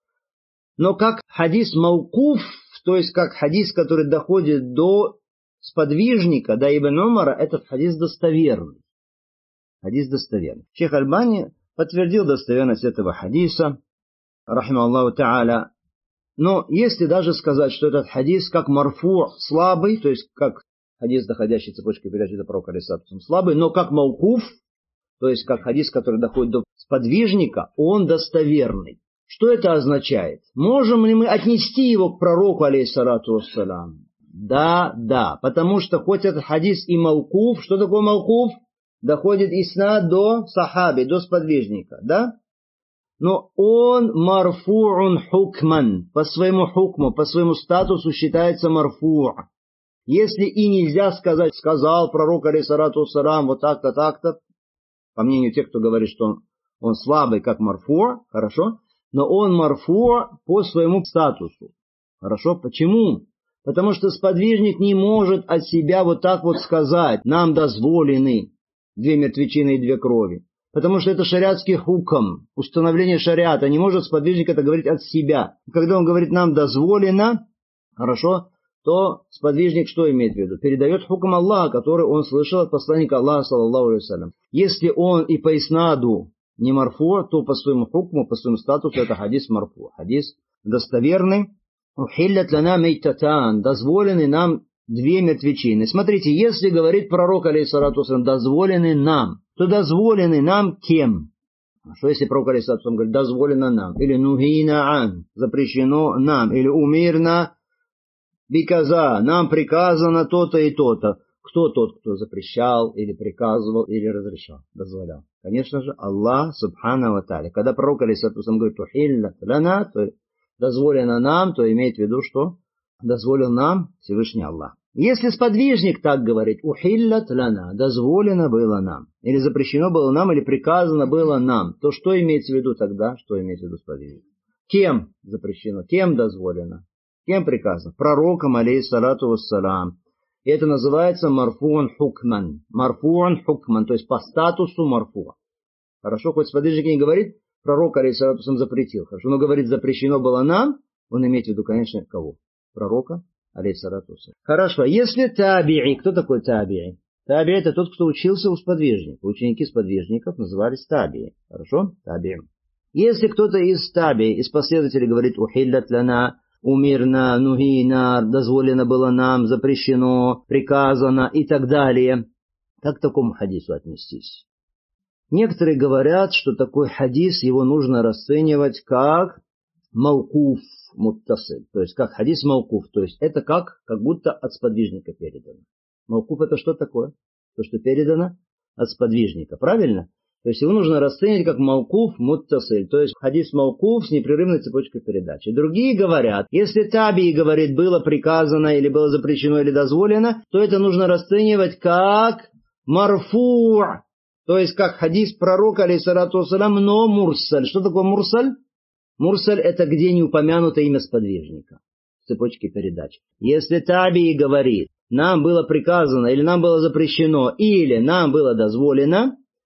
Но как хадис маукуф, то есть как хадис, который доходит до сподвижника, до Ибн Умара, этот хадис достоверный. Хадис достоверный. Шейх Альбани подтвердил достоверность этого хадиса, рахима Аллаху та'аля. Но если даже сказать, что этот хадис как марфу' слабый, то есть как хадис, доходящий цепочкой передачи до пророка, алейхиссалату, слабый, но как маукуф, то есть как хадис, который доходит до сподвижника, он достоверный. Что это означает? Можем ли мы отнести его к пророку, алейхиссалату вассалям? Да, да, потому что хоть этот хадис и маукуф, что такое маукуф? Доходит иснад до сахаби, до сподвижника, да? Но он марфу'ун хукман, по своему хукму, по своему статусу считается марфу'. Если и нельзя сказать, сказал пророк, алейхиссалату вассалям, вот так-то, так-то, по мнению тех, кто говорит, что он, он слабый, как марфу', хорошо, но он марфу' по своему статусу. Хорошо, почему? Потому что сподвижник не может от себя вот так вот сказать: нам дозволены две мертвечины и две крови. Потому что это шариатский хукм, установление шариата. Не может сподвижник это говорить от себя. Когда он говорит нам дозволено, хорошо, то сподвижник что имеет в виду? Передает хукм Аллаха, который он слышал от посланника Аллаха, саллаллаху алейхи вассалям. Если он и по иснаду не марфу, то по своему хукму, по своему статусу это хадис марфу. Хадис достоверный. Ухиллят лана мейтатан. Дозволены нам две мертвечины. Смотрите, если говорит пророк, алейхиссалату вассалям, дозволены нам, то дозволены нам кем? Что если пророк, алейхиссалату вассалям, говорит дозволено нам? Или нухина ан, запрещено нам? Или умирна биказа, нам приказано то-то и то-то? Кто тот, кто запрещал, или приказывал, или разрешал, дозволял? Конечно же, Аллах, субхана ва тааля. Когда пророк, алейхиссалату вассалям, говорит ухилля лана, то дозволено нам, то имеет в виду, что дозволил нам Всевышний Аллах. Если сподвижник так говорит, ухиллят лана, дозволено было нам, или запрещено было нам, или приказано было нам, то что имеется в виду тогда? Что имеется в виду сподвижник? Кем запрещено? Кем дозволено? Кем приказано? Пророком, алейхиссалату вассалам. И это называется марфуан хукман. Марфуан хукман, то есть по статусу марфуа. Хорошо, хоть сподвижник не говорит, пророк, алейхиссалату вассалам, запретил. Хорошо, но говорит, запрещено было нам, он имеет в виду, конечно, кого? Пророка, алейхиссалату вассалям. Хорошо, если таби'i, кто такой таби'i? Таби'i это тот, кто учился у сподвижника. Ученики сподвижников назывались таби'i. Хорошо? Таби'i. Если кто-то из таби'i, из последователей говорит ухиллят лана, умирна, нухина, дозволено было нам, запрещено, приказано и так далее, как к такому хадису отнестись? Некоторые говорят, что такой хадис, его нужно расценивать как маукуф муттасиль, то есть как хадис маукуф, то есть это как, как будто от сподвижника передано. Маукуф это что такое? То, что передано от сподвижника, правильно? То есть его нужно расценить как маукуф муттасиль, то есть хадис маукуф с непрерывной цепочкой передачи. Другие говорят, если табии говорит, было приказано, или было запрещено, или дозволено, то это нужно расценивать как марфу', то есть как хадис пророка, алейхиссалату вассалям, но мурсаль. Что такое мурсаль? Мурсаль это где не упомянуто имя сподвижника в цепочке передач. Если табии говорит, нам было приказано, или нам было запрещено, или нам было дозволено,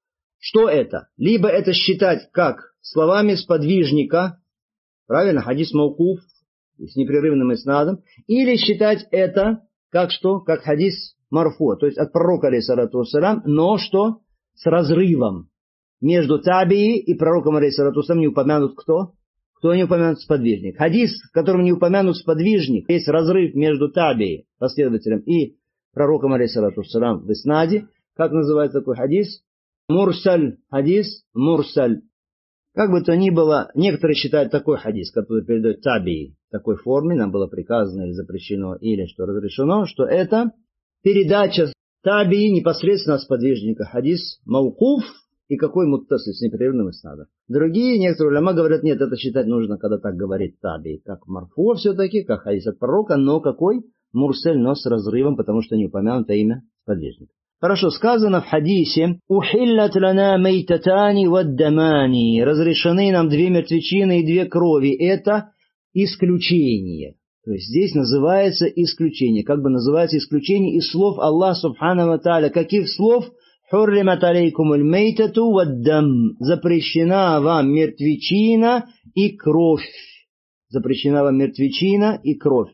Что это? Либо это считать как словами сподвижника, правильно, хадис маукуф, с непрерывным иснадом, или считать это как что? Как хадис марфу, то есть от пророка, алейхиссалату вассалям, но что? С разрывом. Между табии и пророком, алейхиссалату вассалям, не упомянут кто? Кто не упомянут сподвижник. Хадис, в котором не упомянут сподвижник, есть разрыв между табией, последователем, и пророком, алейхиссалату вассалям, в иснаде. Как называется такой хадис? Мурсаль. Хадис мурсаль. Как бы то ни было, некоторые считают такой хадис, который передает табии в такой форме, нам было приказано или запрещено, или что разрешено, что это передача табии непосредственно от сподвижника. Хадис маукуф и какой муттасиль с непрерывным иснадом. Другие, некоторые уляма говорят, нет, это считать нужно, когда так говорит табии, как марфу все-таки, как хадис от пророка, но какой? Мурсель, но с разрывом, потому что не упомянуто имя сподвижника. Хорошо, сказано в хадисе «Ухиллат лана мейтатани ваддамани» разрешены нам две мертвечины и две крови. Это исключение. То есть здесь называется исключение. Как бы называется исключение из слов Аллаха Субхану ва Тааля. Каких слов? «Хурримат алейкумуль мейтату ваддам» запрещена вам мертвечина и кровь. Запрещена вам мертвечина и кровь.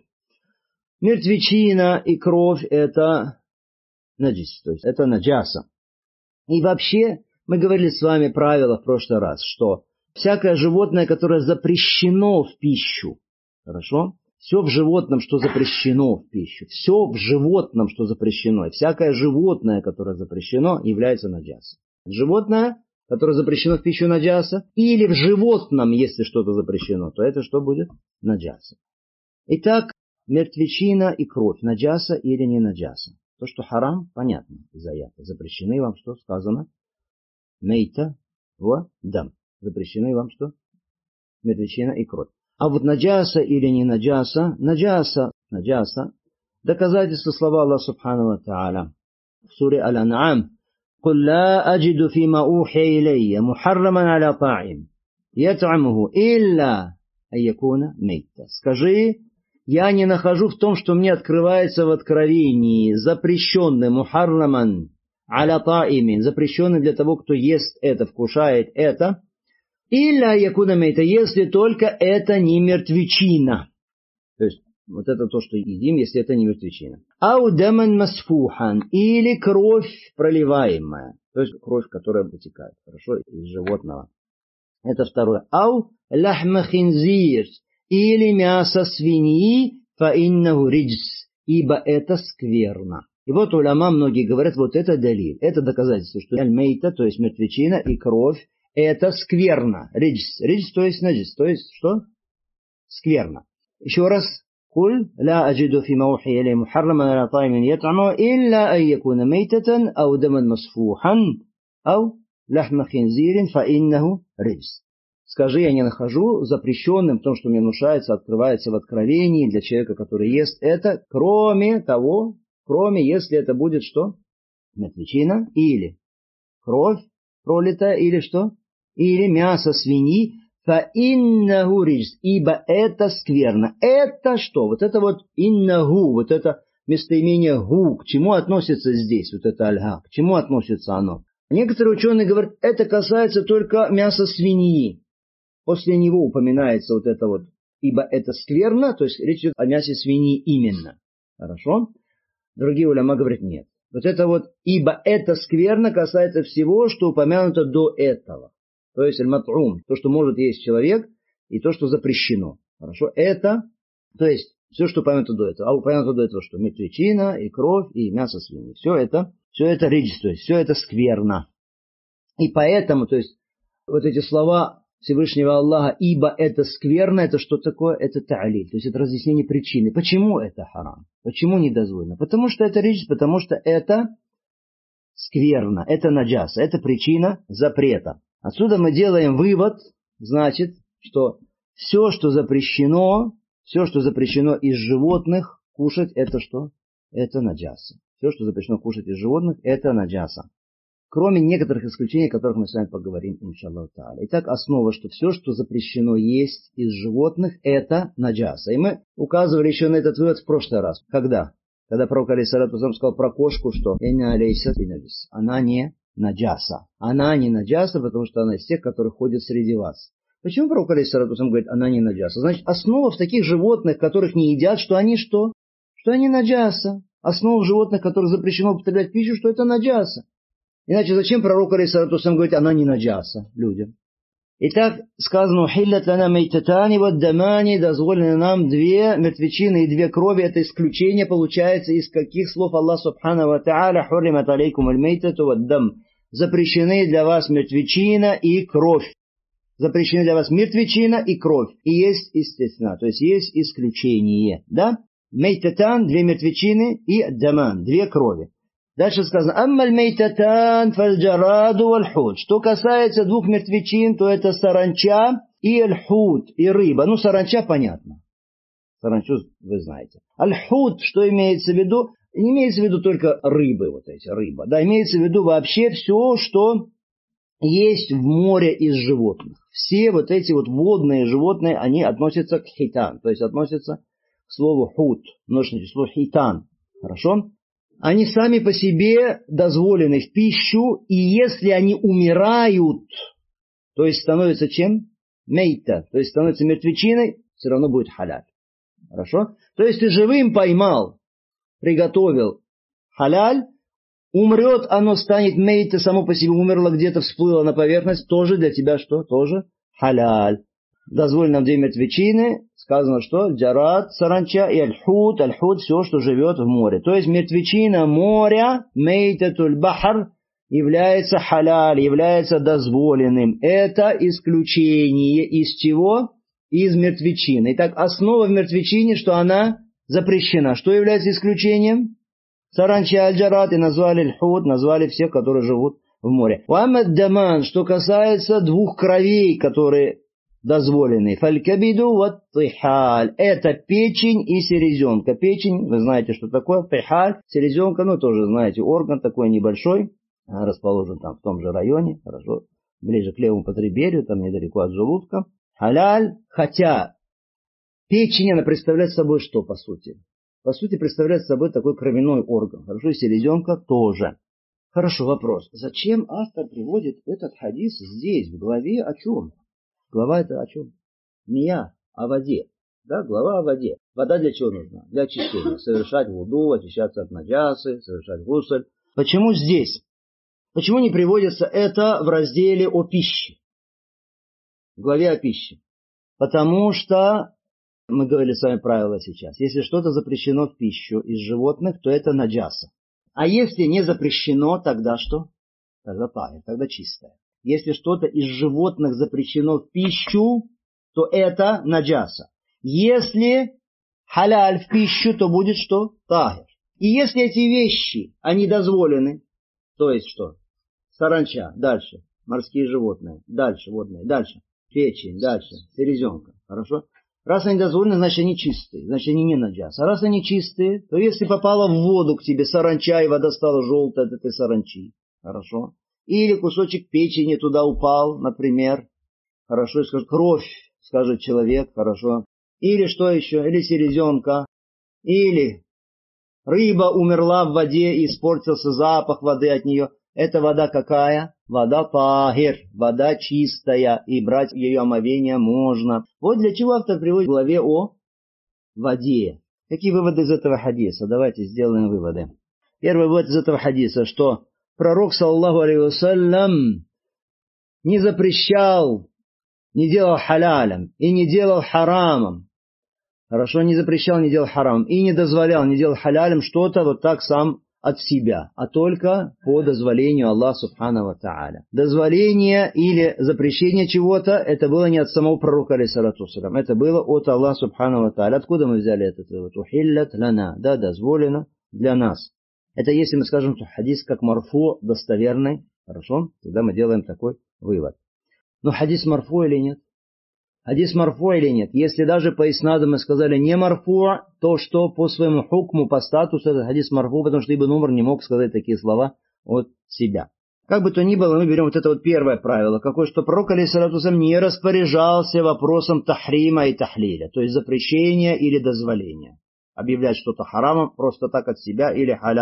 Мертвечина и кровь это... наджис, то есть это наджаса. И вообще, мы говорили с вами правило в прошлый раз, что всякое животное, которое запрещено в пищу, хорошо? Все в животном, что запрещено в пищу, все в животном, что запрещено, и всякое животное, которое запрещено, является наджасой. Животное, которое запрещено в пищу, наджаса, или в животном, если что-то запрещено, то это что будет? Наджаса. Итак, мертвечина и кровь, наджаса или не наджаса. То, что харам, понятно, из аята. Запрещены вам что сказано? Мейта ва дам. Запрещены вам что? Мертвечина и кровь. А вот наджаса или не наджаса, наджаса, наджаса, доказательство слова Аллаха Субхану ва Тааля. В суре Аль-Ан'ам. قُلْ لَا أَجِدُ فِي مَا أُوحِيَ إِلَيَّ مُحَرَّمًا عَلَى طَاعِمٍ يَطْعَمُهُ إِلَّا أَن يَكُونَ مَيْتًا. Скажи, я не нахожу в том, что мне открывается в откровении, запрещенный мухарраман аля таимин, запрещенный для того, кто ест это, вкушает это, илля якуна мейта, если только это не мертвечина. То есть, вот это то, что едим, если это не мертвечина. Ау даман масфухан, или кровь проливаемая, то есть кровь, которая вытекает, хорошо, из животного. Это второе. Ау лахма хинзир, или мясо свиньи, фаиннаху риджс, ибо это скверно. И вот уляма многие говорят, вот это далиль, это доказательство, что аль-мейта, то есть мертвечина и кровь, это скверно. Риджс, риджс, то есть наджис, то есть что? Скверно. Еще раз. قل لا أجد فيما أوحي إلي محرما على طاعم يطعمه إلا أن يكون ميتة أو دما مسفوحا أو لحم خنزير فإنه رجس. Скажи, я не нахожу запрещенным в том, что мне внушается, открывается в откровении для человека, который ест это, кроме того, кроме, если это будет что? Мертвечина или кровь пролитая, или что? Или мясо свиньи. Фаиннаху риджс, ибо это скверно. Это что? Вот это вот иннаху, вот это местоимение гу, к чему относится здесь, вот это альга, к чему относится оно? Некоторые ученые говорят, это касается только мяса свиньи. После него упоминается вот это вот, ибо это скверно, то есть речь идет о мясе свиньи именно. Хорошо? Другие уляма говорят, нет. Вот это вот, ибо это скверно, касается всего, что упомянуто до этого. То есть аль-мат'ум, то, что может есть человек, и то, что запрещено. Хорошо? Это, то есть, все, что упомянуто до этого. А упомянуто до этого, что мертвечина, и кровь, и мясо свиньи. Все это, все это риджс, то есть, все это скверно. И поэтому, то есть, вот эти слова Всевышнего Аллаха, ибо это скверно, это что такое? Это та'лиль, то есть, это разъяснение причины. Почему это харам? Почему недозволено? Потому что это риджс, потому что это скверно, это наджас, это причина запрета. Отсюда мы делаем вывод, значит, что все, что запрещено, все, что запрещено из животных, кушать, это что? Это наджаса. Все, что запрещено кушать из животных, это наджаса. Кроме некоторых исключений, о которых мы с вами поговорим, иншаллаху та'аля. Итак, основа, что все, что запрещено есть из животных, это наджаса. И мы указывали еще на этот вывод в прошлый раз. Когда? Когда пророк алейхиссалату вассалям сказал про кошку, что она не наджаса. Она не наджаса, потому что она из тех, которые ходят среди вас. Почему пророк алейхиссалату вассалям говорит, она не наджаса? Значит, основа в таких животных, которых не едят, что они что? Что они наджаса. Основа в животных, которых запрещено употреблять пищу, что это наджаса. Иначе зачем пророк алейхиссалату вассалям говорит, она не наджаса людям? Итак, сказано, «Ухиллят лана мейтатани ваддамани», дозволены нам две мертвечины и две крови. Это исключение получается из каких слов Аллах Субхану ва Тааля, «Хурримат алейкум аль-мейтату ваддам». Запрещены для вас мертвечина и кровь. Запрещены для вас мертвечина и кровь. И есть истесна, то есть есть исключение. Да? Мейтатан, две мертвечины, и даман, две крови. Дальше сказано, «Аммаль мейтатан фальджараду вальхуд». Что касается двух мертвечин, то это саранча и аль-худ, и рыба. Ну, саранча понятно. Саранчу вы знаете. Аль-худ, что имеется в виду? Не имеется в виду только рыбы, вот эти, рыба. Да, имеется в виду вообще все, что есть в море из животных. Все вот эти вот водные животные, они относятся к хитан, то есть относятся к слову худ, множественное число хитан. Хорошо? Они сами по себе дозволены в пищу, и если они умирают, то есть становятся чем? Мейта, то есть становятся мертвечиной, все равно будет халяль. Хорошо? То есть ты живым поймал, приготовил халяль, умрет, оно станет мейта, само по себе умерло, где-то всплыло на поверхность, тоже для тебя что? Тоже халяль. Дозволено две мертвечины, сказано что? Джарат, саранча и аль-худ, аль-худ, все, что живет в море. То есть мертвечина моря, мейтатуль бахар, является халяль, является дозволенным. Это исключение из чего? Из мертвечины. Итак, основа в мертвечине, что она запрещена. Что является исключением? Саранча, аль-джарат, и назвали аль-худ, назвали всех, которые живут в море. Уаммад даман, что касается двух кровей, которые дозволены. Фалькабиду вот тихаль. Это печень и селезенка. Печень, вы знаете, что такое. Тихаль, селезенка, ну тоже знаете, орган такой небольшой, расположен там в том же районе, хорошо, ближе к левому подреберью, там недалеко от желудка. Халяль, хотя печень, она представляет собой что, по сути? По сути, представляет собой такой кровяной орган. Хорошо, и селезенка тоже. Хорошо, вопрос. Зачем автор приводит этот хадис здесь, в главе о чем? Глава это о чем? Не я, о воде. Да, глава о воде. Вода для чего нужна? Для очищения. Совершать вуду, очищаться от наджасы, совершать гусль. Почему здесь? Почему не приводится это в разделе о пище? В главе о пище. Потому что, мы говорили с вами правила сейчас, если что-то запрещено в пищу из животных, то это наджаса. А если не запрещено, тогда что? Тогда тахир, тогда чистое. Если что-то из животных запрещено в пищу, то это наджаса. Если халяль в пищу, то будет что? Тахир. И если эти вещи, они дозволены, то есть что? Саранча, дальше, морские животные, дальше, водные, дальше, печень, дальше, селезенка, хорошо? Раз они дозволены, значит они чистые, значит они не наджаса. А раз они чистые, то если попала в воду к тебе саранча, и вода стала желтая от этой саранчи, хорошо? Или кусочек печени туда упал, например. Хорошо, скажет, кровь, скажет человек, хорошо. Или что еще? Или селезенка. Или рыба умерла в воде и испортился запах воды от нее. Эта вода какая? Вода тахир, вода чистая. И брать ее омовение можно. Вот для чего автор приводит в главе о воде. Какие выводы из этого хадиса? Давайте сделаем выводы. Первый вывод из этого хадиса, что пророк, саллаллаху алейхи вассалям, не запрещал, не делал халялем и не делал харамом. Хорошо, не запрещал, не делал харамом и не дозволял, не делал халялем что-то вот так сам от себя, а только по дозволению Аллаха субхану ва тааля. Дозволение или запрещение чего-то, это было не от самого пророка, алейхиссалату вассалям, это было от Аллаха субхану ва тааля. Откуда мы взяли этот вывод? Ухиллят лана, да, дозволено для нас. Это если мы скажем, что хадис как марфу достоверный, хорошо, тогда мы делаем такой вывод. Но хадис марфу или нет? Хадис марфу или нет? Если даже по иснаду мы сказали не марфу, то что по своему хукму, по статусу это хадис марфу, потому что Ибн Умар не мог сказать такие слова от себя. Как бы то ни было, мы берем вот это вот первое правило, какое, что пророк, алейхиссалату вассалям, не распоряжался вопросом тахрима и тахлиля, то есть запрещения или дозволения. Объявлять что-то харамом просто так от себя или халялем.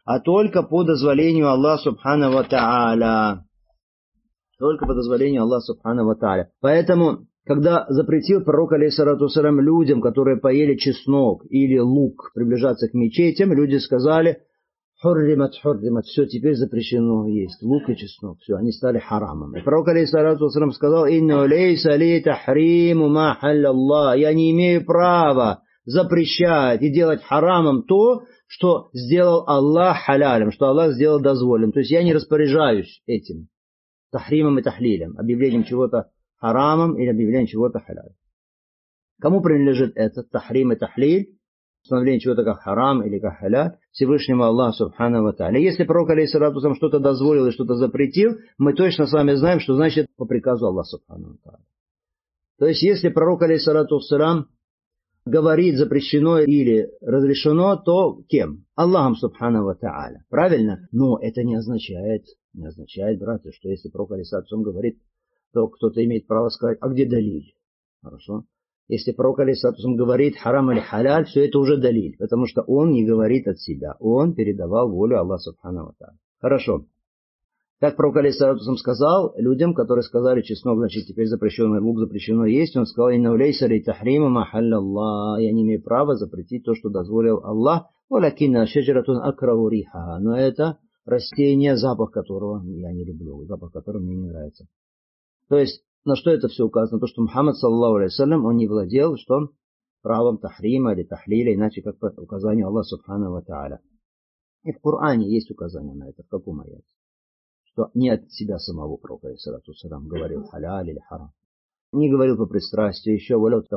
а только по дозволению Аллаха Субхану ва Тааля. Только по дозволению Аллаха Субхану ва Тааля. Поэтому, когда запретил пророк алейхиссалату вассалям людям, которые поели чеснок или лук, приближаться к мечетям, люди сказали: «Хурримат, хурримат», все, теперь запрещено есть лук и чеснок, все, они стали харамом. И пророк алейхиссалату вассалям сказал: «Инну лейса ли тахриму ма халлаллах», я не имею права запрещать и делать харамом то, что сделал Аллах халялем, что Аллах сделал дозволенным. То есть я не распоряжаюсь этим тахримом и тахлилем, объявлением чего-то харамом или объявлением чего-то халялем. Кому принадлежит это тахрим и тахлиль? Установление чего-то как харам или как халяль? Всевышнему Аллаху Субхану ва Тааля. Если пророк алейхиссалату вассалям что-то дозволил и что-то запретил, мы точно с вами знаем, что значит по приказу Аллаха Субхану ва Тааля. То есть если пророк алейхиссалату вассалям говорит запрещено или разрешено, то кем? Аллахом Субхану ва Тааля. Правильно? Но это не означает, не означает, братья, что если пророк алейхиссалату вассалям говорит, то кто-то имеет право сказать: а где далиль? Хорошо? Если пророк алейхиссалату вассалям говорит харам или халяль, все это уже далиль, потому что он не говорит от себя, он передавал волю Аллаха Субхану ва Тааля. Хорошо. Так пророк алейхиссалату вассалям сказал людям, которые сказали: чеснок, значит, теперь запрещенный лук запрещено есть. Он сказал: «Инна лейса ли тахрима ма халлаллах», я не имею права запретить то, что дозволил Аллах. «Валякинна шаджаратун акраху риха», но это растение, запах которого я не люблю, запах которого мне не нравится. То есть на что это все указано? То, что Мухаммад, саллаллаху алейхи вассалям, он не владел что правом тахрима или тахлиля, иначе как по указанию Аллаха Субхану ва Тааля. И в Коране есть указание на это. В каком аяте? Что не от себя самого пророка алейхиссалату вассалям говорил халяль или харам. Не говорил по пристрастию еще: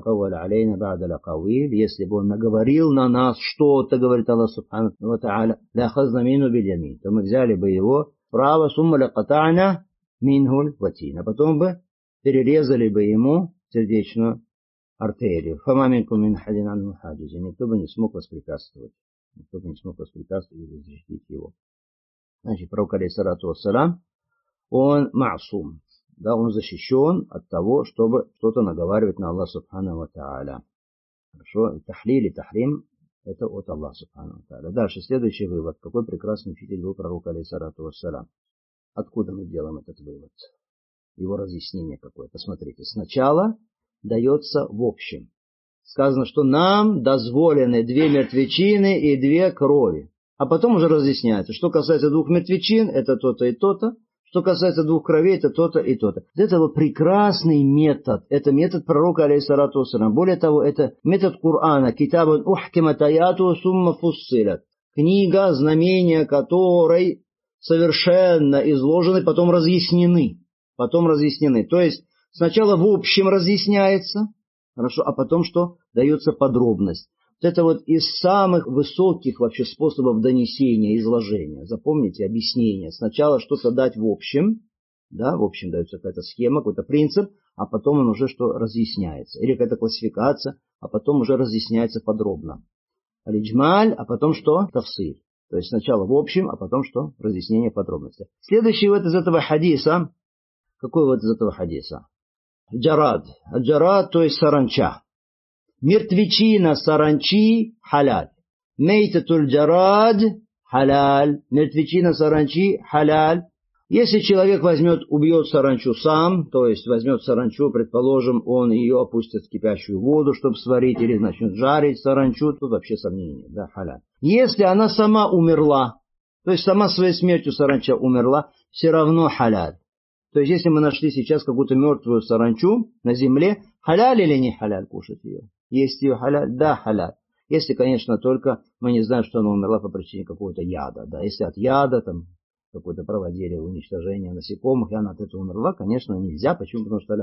если бы он наговорил на нас что-то, говорит Аллах Субхану ва Тааля, то мы взяли бы его право, сумма лаката'на минхуль ватин, а потом бы перерезали бы ему сердечную артерию. Никто бы не смог воспрепятствовать. Никто бы не смог воспрепятствовать и защитить его. Значит, пророк алейхиссалату вассалям, он ма'сум, да, он защищен от того, чтобы что-то наговаривать на Аллаха Субхану ва Тааля. Хорошо, тахлиль и тахрим — это от Аллаха Субхану ва Тааля. Дальше, следующий вывод. Какой прекрасный учитель был пророк алейхиссалату вассалям. Откуда мы делаем этот вывод? Его разъяснение какое? Посмотрите. Сначала дается в общем. Сказано, что нам дозволены две мертвечины и две крови. А потом уже разъясняется. Что касается двух мертвечин, это то-то и то-то. Что касается двух кровей, это то-то и то-то. Это вот прекрасный метод. Это метод пророка, алейхиссалату вассалям. Более того, это метод Корана. Китабун ухкимат аяту сумма фуссилят. Книга, знамения которой совершенно изложены, потом разъяснены. Потом разъяснены. То есть сначала в общем разъясняется, хорошо, а потом что? Дается подробность. Вот это вот из самых высоких вообще способов донесения, изложения. Запомните, объяснение. Сначала что-то дать в общем, да, в общем дается какая-то схема, какой-то принцип, а потом он уже что разъясняется. Или какая-то классификация, а потом уже разъясняется подробно. Алиджмаль, а потом что? Тафсир. То есть сначала в общем, а потом что? Разъяснение подробностей. Следующий вот из этого хадиса. Какой вот из этого хадиса? Джарад. Джарад, то есть саранча. Мертвечина саранчи халяль. Мейтатуль джарад халяль. Мертвечина саранчи халяль. Если человек возьмет, убьет саранчу сам, то есть возьмет саранчу, предположим, он ее опустит в кипящую воду, чтобы сварить, или начнет жарить саранчу, тут вообще сомнений нет, да, халяль. Если она сама умерла, то есть сама своей смертью саранча умерла, все равно халяль. То есть если мы нашли сейчас какую-то мертвую саранчу на земле, халяль или не халяль кушать ее? Есть ее халяль? Да, халяль. Если, конечно, только мы не знаем, что она умерла по причине какого-то яда, да, если от яда там какое-то проводили уничтожение насекомых, и она от этого умерла, конечно, нельзя. Почему? Потому что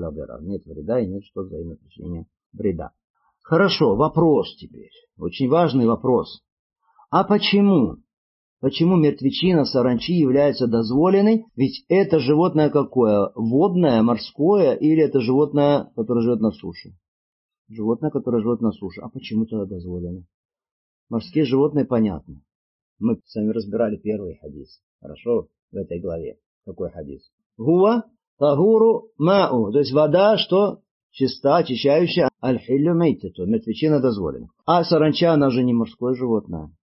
нет вреда и нет что взаимного причинения вреда. Хорошо, вопрос теперь. Очень важный вопрос. А почему? Почему мертвечина саранчи является дозволенной? Ведь это животное какое? Водное, морское, или это животное, которое живет на суше? Животное, которое живет на суше. А почему тогда дозволено? Морские животные понятно. Мы с вами разбирали первый хадис. Хорошо? В этой главе. Какой хадис? Гуа тагуру мау. То есть вода, что чиста, очищающая. Аль-хиллю мейтату. Мертвечина дозволена. А саранча, она же не морское животное.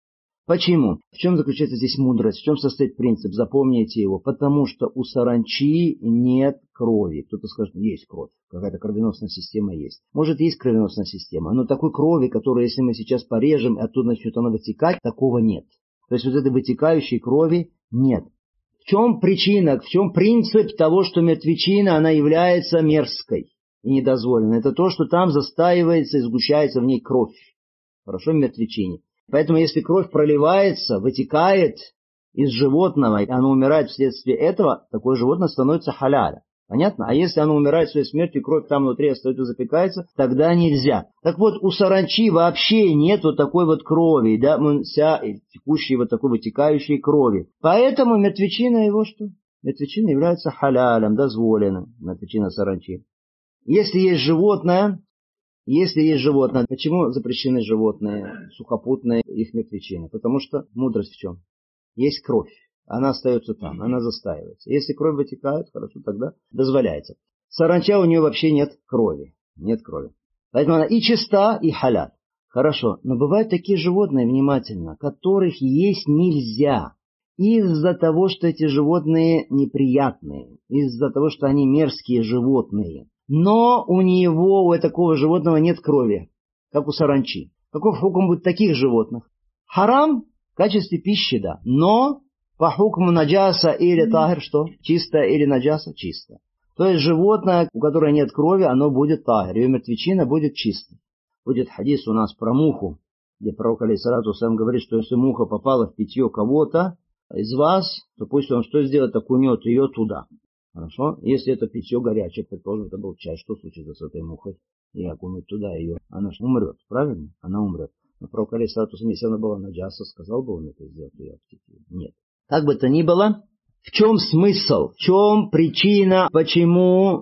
Почему? В чем заключается здесь мудрость? В чем состоит принцип? Запомните его. Потому что у саранчи нет крови. Кто-то скажет, есть кровь. Какая-то кровеносная система есть. Может, есть кровеносная система. Но такой крови, которую, если мы сейчас порежем, и оттуда начнет она вытекать, такого нет. То есть вот этой вытекающей крови нет. В чем причина, в чем принцип того, что мертвечина, она является мерзкой и недозволенной? Это то, что там застаивается и сгущается в ней кровь. Хорошо, в мертвечине. Поэтому если кровь проливается, вытекает из животного, и оно умирает вследствие этого, такое животное становится халяля. Понятно? А если оно умирает своей смертью, кровь там внутри остается, запекается, тогда нельзя. Так вот, у саранчи вообще нет вот такой вот крови, да, вся текущей вот такой вытекающей крови. Поэтому мертвечина его что? Мертвечина является халялем, дозволенным, мертвечина саранчи. Если есть животное, Если есть животное, почему запрещены животные, сухопутные, их мертвечины? Потому что мудрость в чем? Есть кровь, она остается там, она застаивается. Если кровь вытекает, хорошо, тогда дозволяется. Саранча, у нее вообще нет крови, нет крови. Поэтому она и чиста, и халяль. Хорошо, но бывают такие животные, внимательно, которых есть нельзя. Из-за того, что эти животные неприятные, из-за того, что они мерзкие животные. Но у него, у такого животного нет крови, как у саранчи. Каков хукм будет таких животных? Харам в качестве пищи, да. Но по хукму наджаса или тахир, что? Чисто или наджаса? Чисто. То есть животное, у которого нет крови, оно будет тахир. Ее мертвечина будет чистой. Будет хадис у нас про муху, где пророк алейхиссалату вассалям говорит, что если муха попала в питье кого-то из вас, то пусть он что сделает, окунет ее туда. Хорошо? Если это питье горячее, предположим, это был чай, что случится с этой мухой? И окунуть туда ее, она же умрет, правильно? Она умрет. Но пророк алейхиссалату вассалям, если она была наджаса, сказал бы он это сделать, ее обститил? Нет. Как бы то ни было, в чем смысл? В чем причина, почему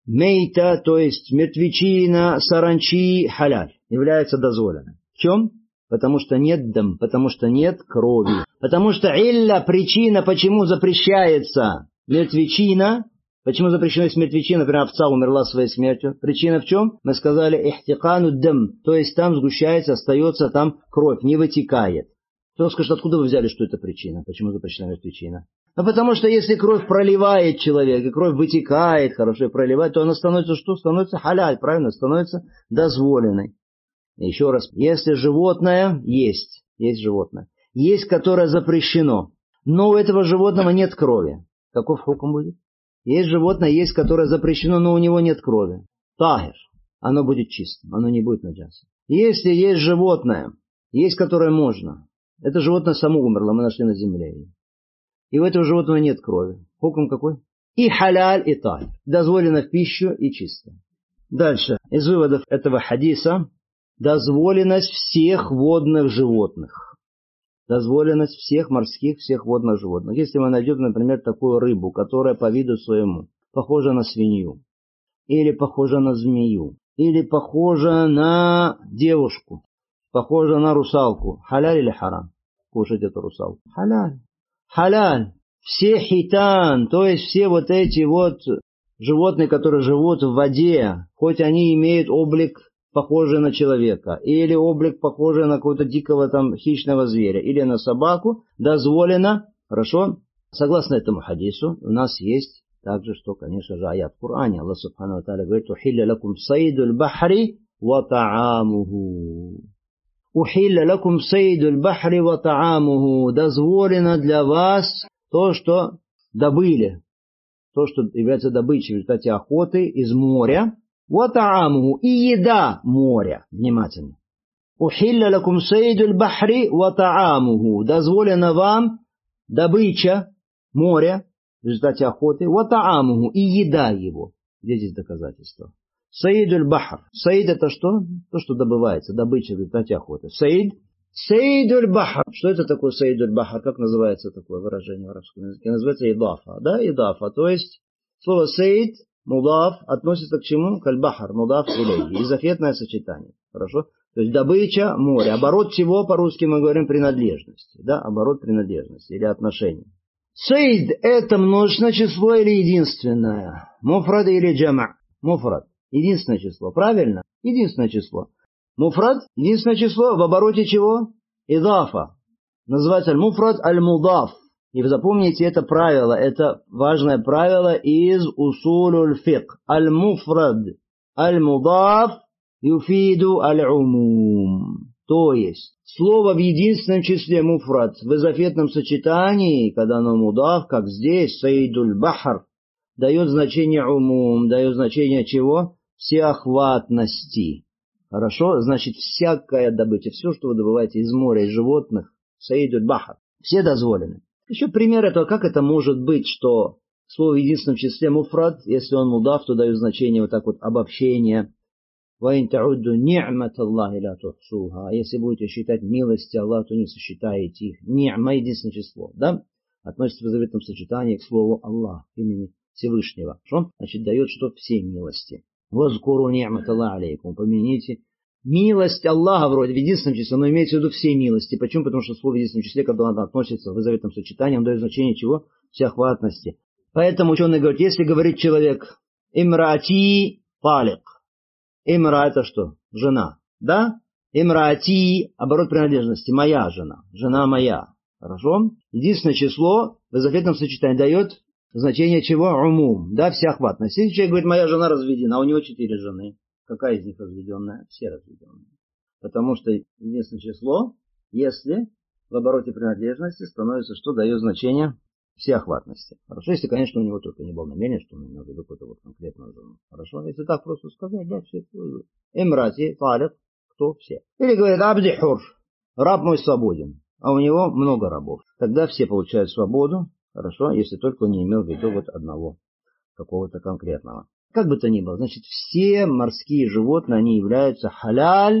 мейта, то есть мертвечина, саранчи, халяль, является дозволенной? В чем? Потому что нет дам, потому что нет крови. Потому что илля, причина, почему запрещается мертвечина. Почему запрещено есть мертвечина, например, овца умерла своей смертью? Причина в чем? Мы сказали ихтикану дам, то есть там сгущается, остается там кровь, не вытекает. Кто скажет, откуда вы взяли, что это причина? Почему запрещена мертвечина? Ну потому что если кровь проливает человек, и кровь вытекает, хорошо и проливает, то она становится что? Становится халяль, правильно? Становится дозволенной. Еще раз, если животное есть, есть животное, есть, которое запрещено, но у этого животного нет крови. Каков хукм будет? Есть животное, есть, которое запрещено, но у него нет крови. Тахир. Оно будет чистым, оно не будет наджасом. Если есть животное, есть, которое можно. Это животное само умерло, мы нашли на земле. И у этого животного нет крови. Хукм какой? И халяль, и тахир. Дозволено в пищу и чисто. Дальше. Из выводов этого хадиса. Дозволенность всех водных животных. Дозволенность всех морских, всех водных животных. Если мы найдем, например, такую рыбу, которая по виду своему похожа на свинью, или похожа на змею, или похожа на девушку, похожа на русалку, халяль или харам? Кушать эту русалку. Халяль. Халяль. Все хитан, то есть все вот эти вот животные, которые живут в воде, хоть они имеют облик похожий на человека, или облик похожий на какого-то дикого там хищного зверя, или на собаку, дозволено, хорошо, согласно этому хадису, у нас есть также, что, конечно же, аят в Коране. Аллах субхану ва тааля говорит: «Ухилля лакум сайдуль бахри ва таамуху». «Ухилля лакум сайдуль бахри ва таамуху». Дозволено для вас то, что добыли, то, что является добычей в результате охоты из моря. وَطَعَامُهُ и еда моря. Внимательно. «Ухилля лакум сайдуль бахри ва таамуху». Дозволено вам добыча моря в результате охоты. «Ва таамуху» и еда его. Где здесь доказательство? Сайдуль бахр. Сайд это что? То, что добывается, добыча в результате охоты. Сайд. Сайдуль бахр. Что это такое сайдуль бахр? Как называется такое выражение в арабском языке? Называется идафа. Да, идафа. То есть слово сайд, мудаф, относится к чему? К аль-бахар, мудаф илейхи. Изофетное сочетание. Хорошо? То есть добыча моря. Оборот чего по-русски мы говорим? Принадлежности. Да, оборот принадлежности или отношения. Сейд это множественное число или единственное? Муфрад или джама'? Муфрад. Единственное число. Правильно? Единственное число. Муфрад. Единственное число в обороте чего? Идафа. называется аль-муфрад аль-мудаф. И вы запомните это правило, это важное правило из усулюль фикх. Аль-муфрад аль-мудаф юфиду аль-умум. То есть, слово в единственном числе муфрад в изофетном сочетании, когда оно мудаф, как здесь, саидуль бахар, дает значение умум, дает значение чего? Всеохватности. Хорошо? Значит, всякая добыча, все, что вы добываете из моря, из животных, саидуль бахар, все дозволены. Еще пример этого, как это может быть, что слово в единственном числе муфрад, если он мудаф, то дает значение вот так вот обобщение. وَإِن تَعُدُّوا نِعْمَةَ اللَّهِ لَا تُحْصُوهَا. А если будете считать милости Аллаха, то не сосчитаете их. Ни'ма — единственное число, да? Относится в заветном сочетании к слову Аллах, имени Всевышнего. Что? Значит, дает что? Все милости. وَذْكُرُوا نِعْمَةَ اللَّهِ عَلَيْكُمْ. Помяните милость Аллаха вроде в единственном числе, но имеется в виду все милости. Почему? Потому что слово в единственном числе, когда оно относится в заветном сочетании, он дает значение чего? Всеохватности. Поэтому ученые говорят, если говорит человек «имраати талик», имра — это что? Жена. Да? Имраати — оборот принадлежности. Моя жена. Жена моя. Хорошо? Единственное число в изофетном сочетании дает значение чего? Умум. Да, всеохватность. Если человек говорит, моя жена разведена, а у него четыре жены. Какая из них разведенная? Все разведенные. Потому что единственное число, если в обороте принадлежности становится, что дает значение всеохватности. Хорошо, если, конечно, у него только не было намерения, что он имел в виду какую-то вот конкретную жену. Хорошо, если так просто сказать, да, все. Имрати, талик, кто? Все. Или говорит, абди хур, раб мой свободен, а у него много рабов. Тогда все получают свободу, хорошо, если только он не имел в виду вот одного какого-то конкретного. Как бы то ни было, значит, все морские животные, они являются халяль,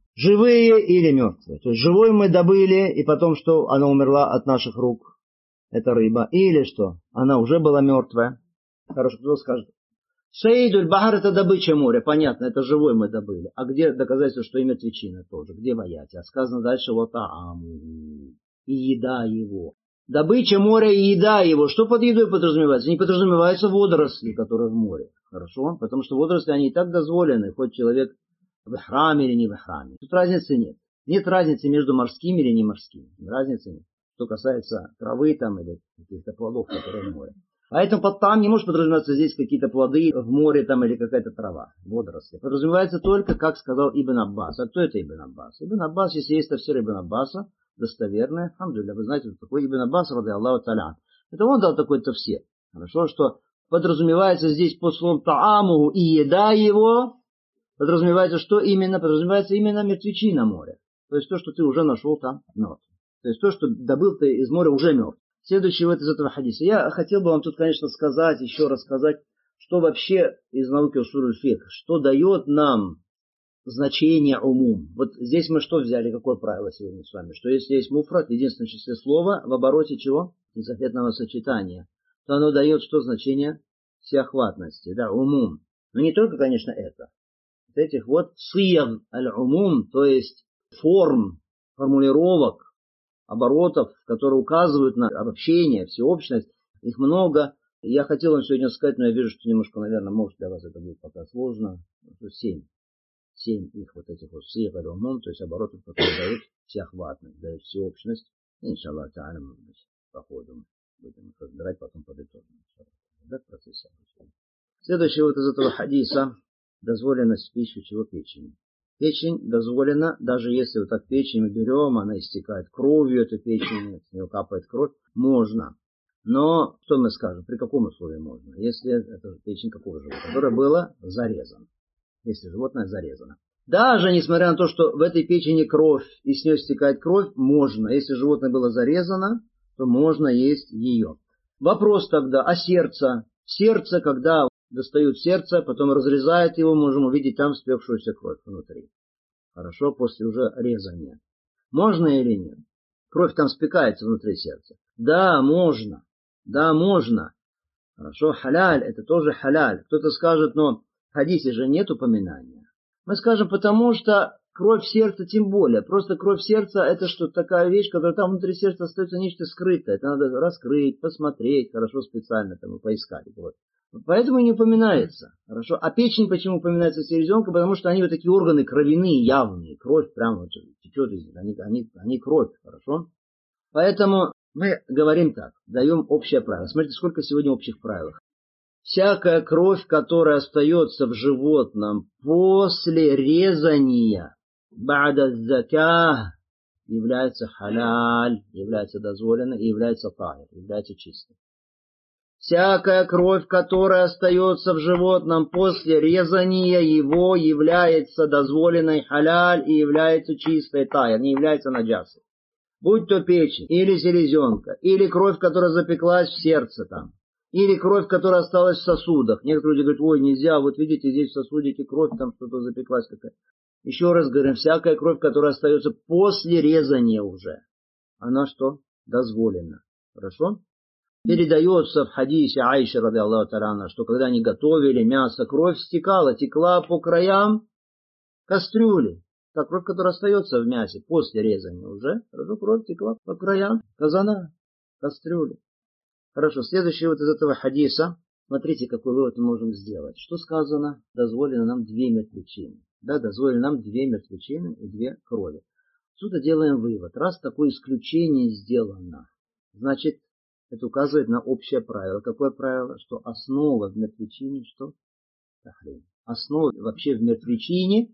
живые или мертвые. То есть живой мы добыли, и потом что? Она умерла от наших рук. Это рыба. Или что? Она уже была мертвая. Хорошо, кто скажет? Саидуль бахар — это добыча моря. Понятно, это живой мы добыли. А где доказательство, что и мертвечина тоже? Где ваяти? А сказано дальше вот тааму. И еда его. Добыча моря и еда его. Что под едой подразумевается? Не подразумеваются водоросли, которые в море. Хорошо? Потому что водоросли, они и так дозволены. Хоть человек в храме или не в храме. Тут разницы нет. Нет разницы между морскими или не морскими. Разницы нет. Что касается травы там или каких-то плодов, которые в море. Поэтому под там не может подразумеваться здесь какие-то плоды в море там или какая-то трава, водоросли. Подразумевается только, как сказал Ибн Аббас. А кто это Ибн Аббас? Ибн Аббас, если есть тафсир Ибн Аббаса, достоверный, алхамдулилля, вы знаете, кто такой Ибн Аббас, ради Аллаху та'аля. Это он дал такой тафсир. Хорошо, что подразумевается здесь под словом таамуху и еда его, подразумевается, что именно? Подразумевается именно мертвечина моря. То есть то, что ты уже нашел там мертв. То есть то, что добыл ты из моря, уже мертв. Следующий вот из этого хадиса. Я хотел бы вам тут, конечно, сказать, еще рассказать, что вообще из науки усуль фикх, что дает нам значение умум. Вот здесь мы что взяли, какое правило сегодня с вами? Что если есть муфрад, единственное число слова, в обороте чего? Изофетного сочетания, то оно дает что значение? Всеохватности, да, умум. Но не только, конечно, это. Вот этих вот сияг аль-умум, то есть форм, формулировок, оборотов, которые указывают на обобщение, всеобщность, их много. Я хотел вам сегодня сказать, но я вижу, что немножко, наверное, может для вас это будет пока сложно. Семь. Семь их вот этих вот сияг аль-умум, то есть оборотов, которые дают всеохватность, дают всеобщность. Иншаллах та'аля, может быть, по ходу будем их разбирать, потом подытожим. Да, в процессе обучения. Следующий вот из этого хадиса дозволенность пищи чего печени. Печень дозволена, даже если вот так печень мы берем, она истекает кровью, эта печень, с нее капает кровь, можно. Но, что мы скажем, при каком условии можно? Если это печень какого животного, которое было зарезано. Если животное зарезано. Даже несмотря на то, что в этой печени кровь, и с нее стекает кровь, можно. Если животное было зарезано, то можно есть ее. Вопрос тогда, а сердце? Сердце, когда достают сердце, потом разрезают его, можем увидеть там спекшуюся кровь внутри. Хорошо, после уже резания. Можно или нет? Кровь там спекается внутри сердца. Да, можно. Да, можно. Хорошо, халяль, это тоже халяль. Кто-то скажет, но в хадисе же нет упоминания. Мы скажем, потому что кровь сердца тем более. Просто кровь сердца это что-то такая вещь, которая там внутри сердца остается нечто скрытое. Это надо раскрыть, посмотреть, хорошо специально там и поискать. Вот. Поэтому и не упоминается. Хорошо. А печень почему упоминается селезенка? Потому что они вот такие органы кровяные, явные. Кровь прямо вот течет из них. Они, они, они кровь. Хорошо. Поэтому мы говорим так, даем общее правило. Смотрите, сколько сегодня общих правил. Всякая кровь, которая остается в животном после резания, ба'да закah, является халяль, является дозволенной и является тахир, является чистой. Всякая кровь, которая остается в животном после резания его, является дозволенной халяль и является чистой тахир, не является наджасой. Будь то печень, или селезенка, или кровь, которая запеклась в сердце там, или кровь, которая осталась в сосудах. Некоторые люди говорят, ой, нельзя, вот видите, здесь в сосудике кровь, там что-то запеклась какая-то. Еще раз говорим, всякая кровь, которая остается после резания уже, она что? Дозволена. Хорошо? Передается в хадисе Айши, ради Аллаху та'аля, что когда они готовили мясо, кровь стекала, текла по краям кастрюли. Та кровь, которая остается в мясе после резания уже, хорошо, кровь текла по краям казана, кастрюли. Хорошо, следующий вот из этого хадиса, смотрите, какой вывод мы можем сделать. Что сказано? Дозволено нам две мертвечины. Да, дозволено нам две мертвечины и две крови. Отсюда делаем вывод. Раз такое исключение сделано, значит, это указывает на общее правило. Какое правило? Что основа в мертвечине, что? Тахрим. Основа вообще в мертвечине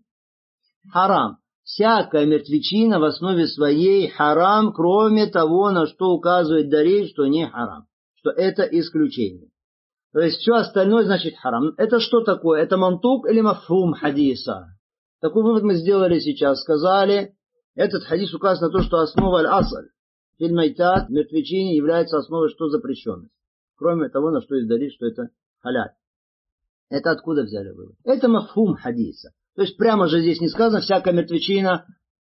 харам. Всякая мертвечина в основе своей харам, кроме того, на что указывает далиль, что не харам. Что это исключение. То есть все остальное значит харам. Это что такое? Это мантук или мафхум хадиса? Такой вывод мы сделали сейчас. Сказали, этот хадис указывает на то, что основа аль-асаль, фильмайтат, мертвечине является основой, что запрещенность. Кроме того, на что есть далиль, что это халяль. Это откуда взяли вывод? Это мафхум хадиса. То есть прямо же здесь не сказано, всякая мертвечина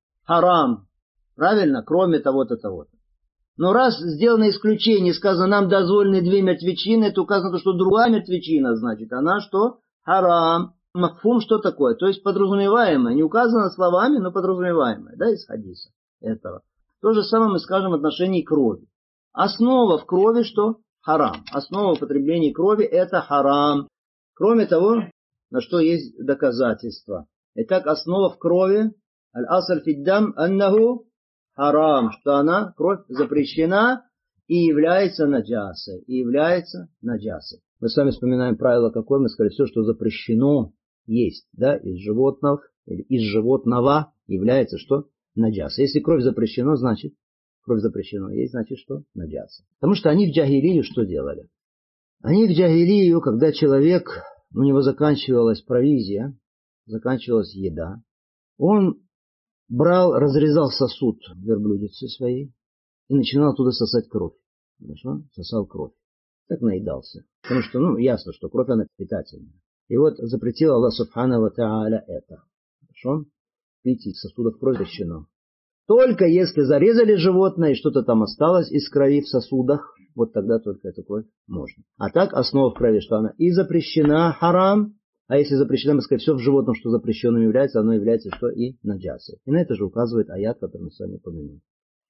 харам. Правильно? Кроме того-то, того-то. Но раз сделано исключение, сказано, нам дозволены две мертвечины, это указано, что другая мертвечина, значит, она что? Харам. Мафхум что такое? То есть подразумеваемое. Не указано словами, но подразумеваемое. Да, из хадиса этого. То же самое мы скажем в отношении крови. Основа в крови что? Харам. Основа употребления крови это харам. Кроме того, на что есть доказательства. Итак, основа в крови, аль-асаль фиддам аннаху харам, что она, кровь, запрещена и является наджасой. И является наджасой. Мы с вами вспоминаем правило какое, мы сказали, все, что запрещено есть, да, из животных, или из животного является что? Наджаса. Если кровь запрещена, значит, кровь запрещена есть, значит что? Наджаса. Потому что они в джахилию что делали? Они в джахилию, когда человек, у него заканчивалась провизия, заканчивалась еда, он брал, разрезал сосуд верблюдицы своей и начинал оттуда сосать кровь. Хорошо? Сосал кровь. Так наедался. Потому что, ну, ясно, что кровь, она питательная. И вот запретил Аллах Субхану ва Тааля это. Хорошо? Пить из сосудов кровь запрещено. Только если зарезали животное и что-то там осталось из крови в сосудах, вот тогда только эту кровь можно. А так основа в крови, что она и запрещена, харам, а если запрещена, мы сказать, все в животном, что запрещенным является, оно является что и наджасой. И на это же указывает аят, который мы с вами упомянули.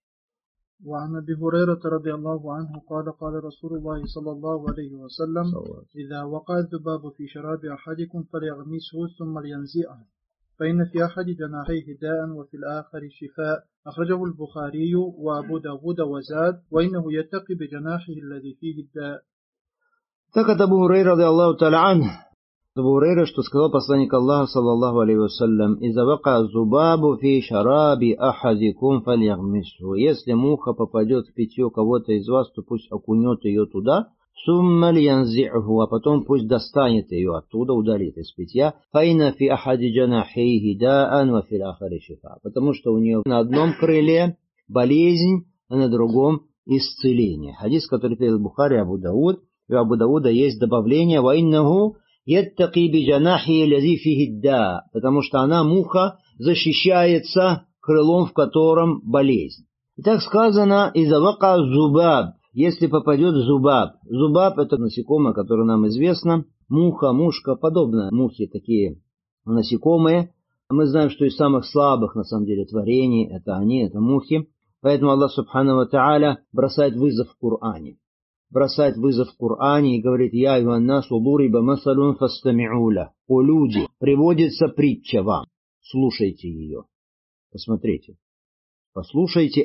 وعن أبي هريرة رضي الله عنه قال قال رسول الله صلى الله عليه وسلم إذا وقع الذباب في شراب أحدكم فليغمسه ثم لينزعه فإن في أحد جناحيه داء وفي الآخر شفاء أخرجه البخاري وأبو داود وزاد وإنه يتقي بجناحه الذي فيه الداء. Так от Абу Хурайра ради Аллаху та'аля анху, Абу Хурайра, что сказал посланник Аллаха, саллаллаху алейхи вассалям, «Иза вака зубабу фи шараби ахадикум фальягмису». Если муха попадет в питье кого-то из вас, то пусть окунет ее туда, сумма льянзи'ху, а потом пусть достанет ее оттуда, удалит из питья. Файна фи ахади джанахейхи да'ан ва фил ахари шифа. Потому что у нее на одном крыле болезнь, а на другом исцеление. Хадис, который передал Бухари, Абу Дауд. У Абу Дауда есть добавление «Ва иннаху яттаки би джанахи лази фихи да», потому что она, муха, защищается крылом, в котором болезнь. И так сказано «Иза вака зубаб», если попадет зубаб. Зубаб — это насекомое, которое нам известно. Муха, мушка, подобно мухе, такие насекомые. Мы знаем, что из самых слабых, на самом деле, творений — это они, это мухи. Поэтому Аллах Субхану ва Тааля бросает вызов в Коране. Бросает вызов в Коране и говорит: «Я юаннасу дуриба масалун фастами'уля». О люди, приводится притча вам, слушайте ее. Посмотрите, послушайте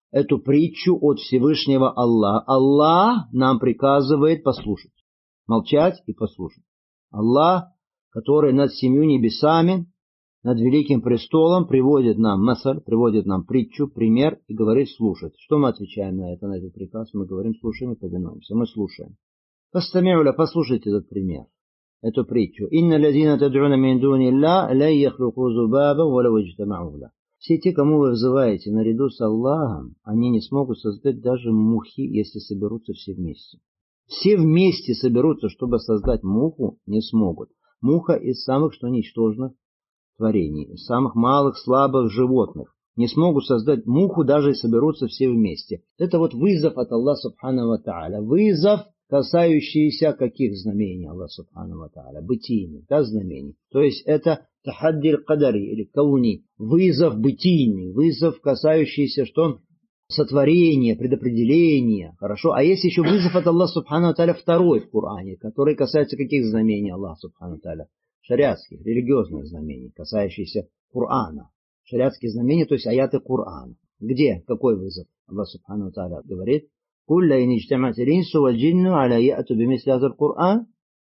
эту притчу от Всевышнего Аллаха. Аллах нам приказывает послушать, молчать и послушать. Аллах, который над семью небесами, над великим престолом, приводит нам масаль, приводит нам притчу, пример и говорит слушать. Что мы отвечаем на это, на этот приказ? Мы говорим слушаем и повинуемся. Мы слушаем. Фастами'у, послушайте этот пример, эту притчу. Инна лазина тад'уна мин дунилля ла яхлуку зубаба валау иджтама'у ла. Все те, кому вы взываете наряду с Аллахом, они не смогут создать даже мухи, если соберутся все вместе. Все вместе соберутся, чтобы создать муху, не смогут. Муха из самых что ничтожных творений, из самых малых, слабых животных. Не смогут создать муху, даже и соберутся все вместе. Это вот вызов от Аллаха Субхану ва Тааля. Вызов, касающийся каких знамений Аллаха Субхану ва Тааля? Бытийных, да, знамений. То есть это тахаддир кадари или кауни. Вызов бытийный, вызов, касающийся что? Сотворения, предопределения. Хорошо. А есть еще вызов от Аллаха Субхану ва Тааля второй в Коране, который касается каких знамений Аллаха Субхану ва Тааля? Шариатских, религиозных знамений, касающихся Корана. Шариатские знамения, то есть аяты Корана. Где? Какой вызов? Аллах Субхану ва Тааля говорит: «Кулля ин иджтама'ат ал-инсу валь-джинну аля я'ту бимисли хазал Коран,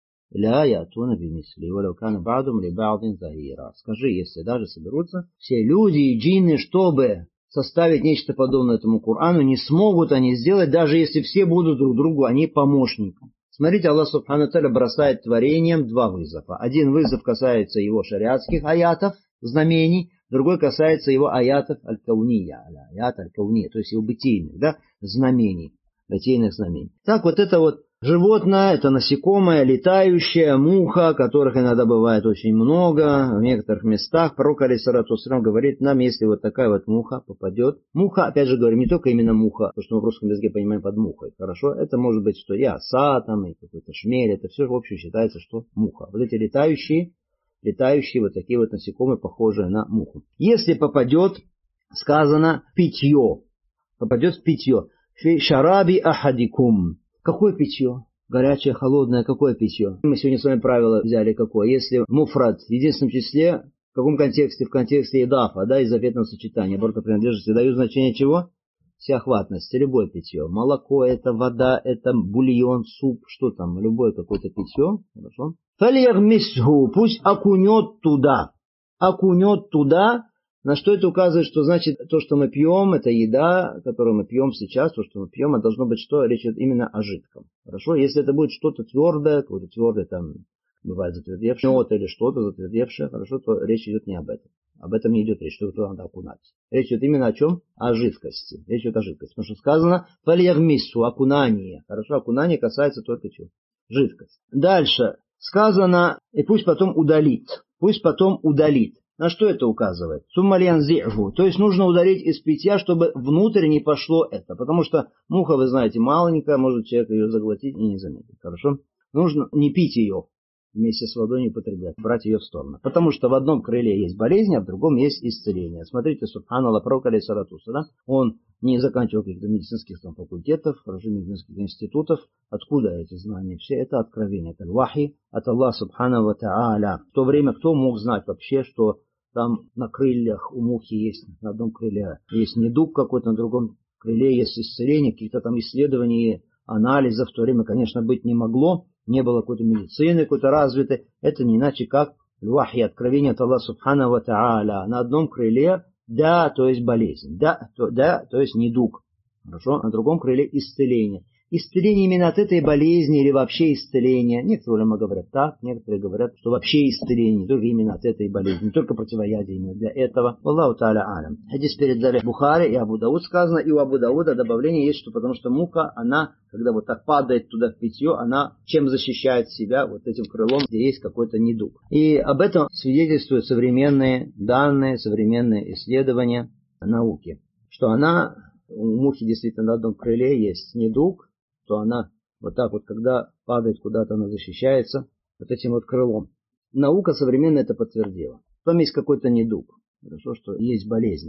ла я'туна бимисли, валау кана ба'дум ли ба'дин захира». Скажи, если даже соберутся все люди и джинны, чтобы составить нечто подобное этому Корану, не смогут они сделать, даже если все будут друг другу, они помощники. Смотрите, Аллах Субхану ва Тааля бросает творением два вызова. Один вызов касается его шариатских аятов, знамений, другой касается его аятов аль-кауния, аят аль-кауния, то есть его бытийных, да, знамений, бытийных знамений. Так вот это вот животное, это насекомое, летающая муха, которых иногда бывает очень много в некоторых местах. Пророк алейхиссалату вассалям говорит нам, если вот такая вот муха попадет. Муха, опять же говорим, не только именно муха, то, что мы в русском языке понимаем под мухой, хорошо? Это может быть, что и оса там, и какой-то шмель, это все в общем считается, что муха. Вот эти летающие, летающие вот такие вот насекомые, похожие на муху. Если попадет, сказано, питье, попадет в питье. Фи шараби ахадикум. Какое питье? Горячее, холодное, какое питье? Мы сегодня с вами правило взяли какое. Если муфрад в единственном числе, в каком контексте? В контексте идафа, да, из заветного сочетания, оборота принадлежности, дают значение чего? Всеохватности, любое питье. Молоко, это вода, это бульон, суп, что там, любое какое-то питье. Хорошо. Фалиягмисху, пусть окунет туда. Окунет туда. На что это указывает, что значит то, что мы пьем, это еда, которую мы пьем сейчас, то, что мы пьем, это должно быть что? Речь идет именно о жидком. Хорошо? Если это будет что-то твердое, какое-то твердое, там, бывает затвердевшее, мед или что-то затвердевшее, хорошо, то речь идет не об этом. Об этом не идет речь, что туда надо окунать. Речь идет именно о чем? О жидкости. Речь идет о жидкости. Потому что сказано «фалиягмиссу», окунание. Хорошо, окунание касается только чего? Жидкости. Дальше сказано «и пусть потом удалит». Пусть потом удалит. На что это указывает? Суммальянзиху. То есть нужно ударить из питья, чтобы внутрь не пошло это. Потому что муха, вы знаете, маленькая, может человек ее заглотить и не заметить. Хорошо? Нужно не пить ее вместе с водой, не употреблять, брать ее в сторону. Потому что в одном крыле есть болезнь, а в другом есть исцеление. Смотрите, субханаллах, пророк алейхиссалату вассалям, он не заканчивал каких-то медицинских там, факультетов, хорошо, медицинских институтов. Откуда эти знания? Все это откровение, это вахи от Аллаха субхану ва тааля. В то время кто мог знать вообще, что там на крыльях у мухи есть, на одном крыле есть недуг какой-то, на другом крыле есть исцеление, каких-то там исследований, анализов в то время, конечно, быть не могло, не было какой-то медицины какой-то развитой. Это не иначе как вахи, откровение от Аллаха субхану ва тааля. На одном крыле да, то есть болезнь, да, то, да, то есть недуг, хорошо, на другом крыле исцеление. Исцеление именно от этой болезни или вообще исцеление. Некоторые улама говорят так, некоторые говорят, что вообще исцеление, не только именно от этой болезни, не только противоядие именно для этого. Аллаху та'аля алям. Хадис передали Бухари и Абу Дауд сказано, и у Абу Дауда добавление есть, что потому что муха, она, когда вот так падает туда в питье, она чем защищает себя вот этим крылом, где есть какой-то недуг. И об этом свидетельствуют современные данные, современные исследования науки, что она, у мухи действительно на одном крыле есть недуг, то она вот так вот, когда падает куда-то, она защищается вот этим вот крылом. Наука современная это подтвердила. Там есть какой-то недуг. Хорошо, что есть болезни.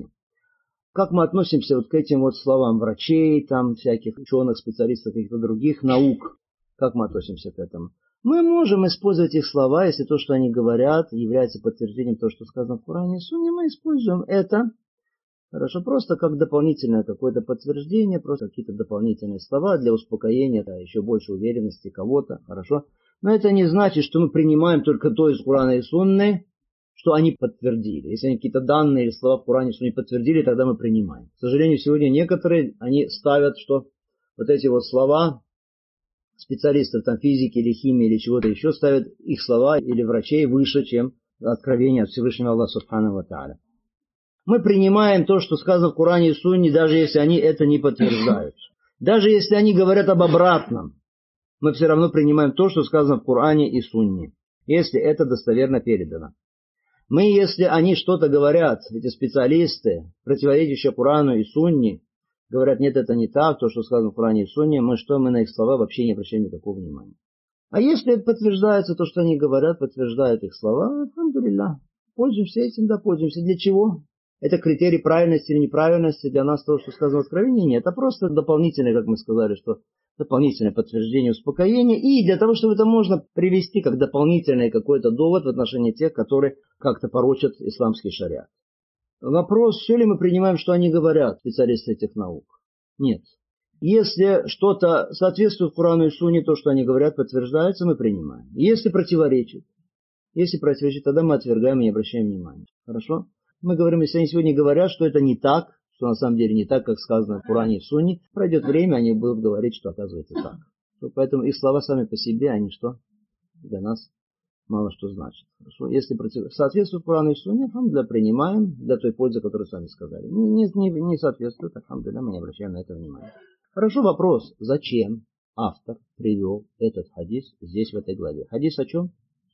Как мы относимся вот к этим вот словам врачей, там всяких ученых, специалистов, каких-то других наук? Как мы относимся к этому? Мы можем использовать их слова, если то, что они говорят, является подтверждением того, что сказано в Коране и Сунне, мы используем это. Хорошо, просто как дополнительное какое-то подтверждение, просто какие-то дополнительные слова для успокоения, да, еще больше уверенности кого-то, хорошо. Но это не значит, что мы принимаем только то из Корана и Сунны, что они подтвердили. Если они какие-то данные или слова в Коране, что они подтвердили, тогда мы принимаем. К сожалению, сегодня некоторые, они ставят, что вот эти вот слова специалистов там физики или химии или чего-то еще, ставят их слова или врачей выше, чем откровение от Всевышнего Аллаха Субхану ва Тааля. Мы принимаем то, что сказано в Коране и Сунне, даже если они это не подтверждают. Даже если они говорят об обратном, мы все равно принимаем то, что сказано в Коране и Сунне, если это достоверно передано. Мы, если они что-то говорят, эти специалисты, противоречащие Корану и Сунне, говорят, нет, это не так, то, что сказано в Коране и Сунне, мы что, мы на их слова вообще не обращаем никакого внимания. А если подтверждается то, что они говорят, подтверждают их слова, альхамдулилля, пользуемся этим, да, пользуемся. Для чего? Это критерий правильности или неправильности для нас того, что сказано в Откровении? Нет, это просто дополнительное, как мы сказали, что дополнительное подтверждение успокоения, и для того, чтобы это можно привести как дополнительный какой-то довод в отношении тех, которые как-то порочат исламский шариат. Вопрос, все ли мы принимаем, что они говорят, специалисты этих наук? Нет. Если что-то соответствует Корану и Сунне, то, что они говорят, подтверждается, мы принимаем. Если противоречит, если противоречит, тогда мы отвергаем и не обращаем внимания. Хорошо? Мы говорим, если они сегодня говорят, что это не так, что на самом деле не так, как сказано в Коране и в Сунне, пройдет время, они будут говорить, что оказывается так. Поэтому их слова сами по себе, они что? Для нас мало что значат. Хорошо? Если против... соответствует Корану и Сунне, алхамдулилля, принимаем для той пользы, которую сами сказали. Не, не, не соответствует, алхамдулилля, мы не обращаем на это внимания. Хорошо, вопрос, зачем автор привел этот хадис здесь, в этой главе? Хадис о чем?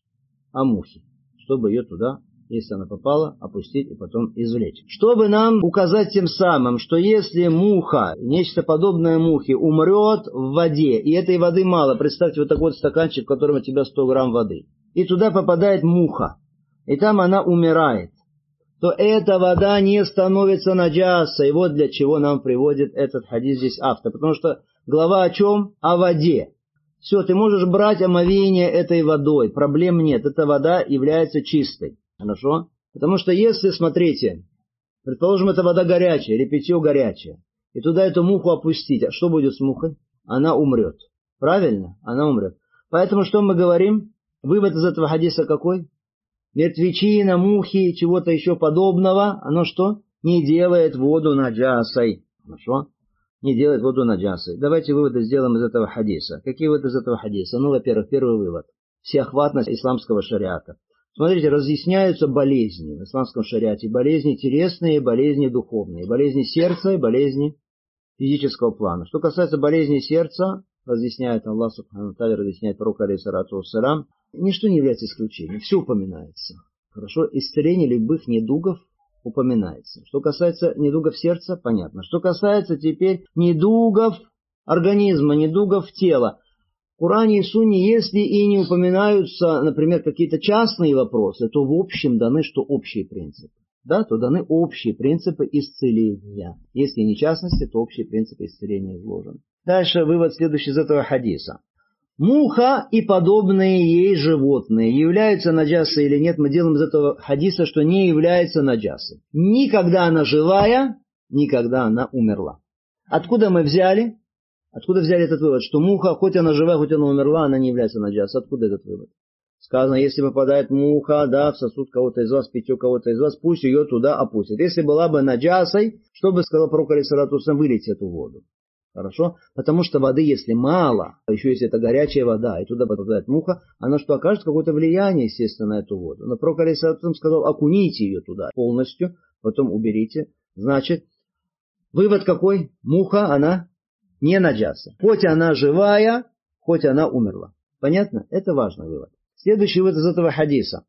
О мухе. Чтобы ее туда, если она попала, опустить и потом извлечь. Чтобы нам указать тем самым, что если муха, нечто подобное мухе, умрет в воде, и этой воды мало, представьте вот такой вот стаканчик, в котором у тебя сто грамм воды, и туда попадает муха, и там она умирает, то эта вода не становится наджаса. И вот для чего нам приводит этот хадис здесь автор. Потому что глава о чем? О воде. Все, ты можешь брать омовение этой водой, проблем нет, эта вода является чистой. Хорошо? Потому что если, смотрите, предположим, эта вода горячая или питье горячее, и туда эту муху опустить, а что будет с мухой? Она умрет. Правильно? Она умрет. Поэтому что мы говорим? Вывод из этого хадиса какой? Мертвечина, мухи, чего-то еще подобного, оно что? Не делает воду наджасой. Хорошо? Не делает воду наджасой. Давайте выводы сделаем из этого хадиса. Какие выводы из этого хадиса? Ну, во-первых, первый вывод. Всеохватность исламского шариата. Смотрите, разъясняются болезни в исламском шариате. Болезни телесные, болезни духовные. Болезни сердца и болезни физического плана. Что касается болезней сердца, разъясняет Аллах Субхану ва Тааля, разъясняет пророк алейхиссалату вассалям, ничто не является исключением. Все упоминается. Хорошо? Исцеление любых недугов упоминается. Что касается недугов сердца, понятно. Что касается теперь недугов организма, недугов тела. В Коране и Сунне, если и не упоминаются, например, какие-то частные вопросы, то в общем даны что общие принципы. Да, то даны общие принципы исцеления. Если не частности, то общие принципы исцеления изложены. Дальше вывод следующий из этого хадиса. Муха и подобные ей животные являются наджасой или нет, мы делаем из этого хадиса, что не является наджасой. Никогда она живая, никогда она умерла. Откуда мы взяли? Откуда взяли этот вывод? Что муха, хоть она живая, хоть она умерла, она не является наджасой. Откуда этот вывод? Сказано, если попадает муха, да, в сосуд кого-то из вас, в питье кого-то из вас, пусть ее туда опустит. Если была бы наджасой, что бы сказал пророк алейхиссалату вассалям, вылейте эту воду. Хорошо? Потому что воды, если мало, а еще если это горячая вода, и туда попадает муха, она что, окажет какое-то влияние, естественно, на эту воду. Но пророк алейхиссалату вассалям сказал, окуните ее туда полностью, потом уберите. Значит, вывод какой? Муха, она не наджаса. Хоть она живая, хоть она умерла. Понятно? Это важный вывод. Следующий вывод из этого хадиса.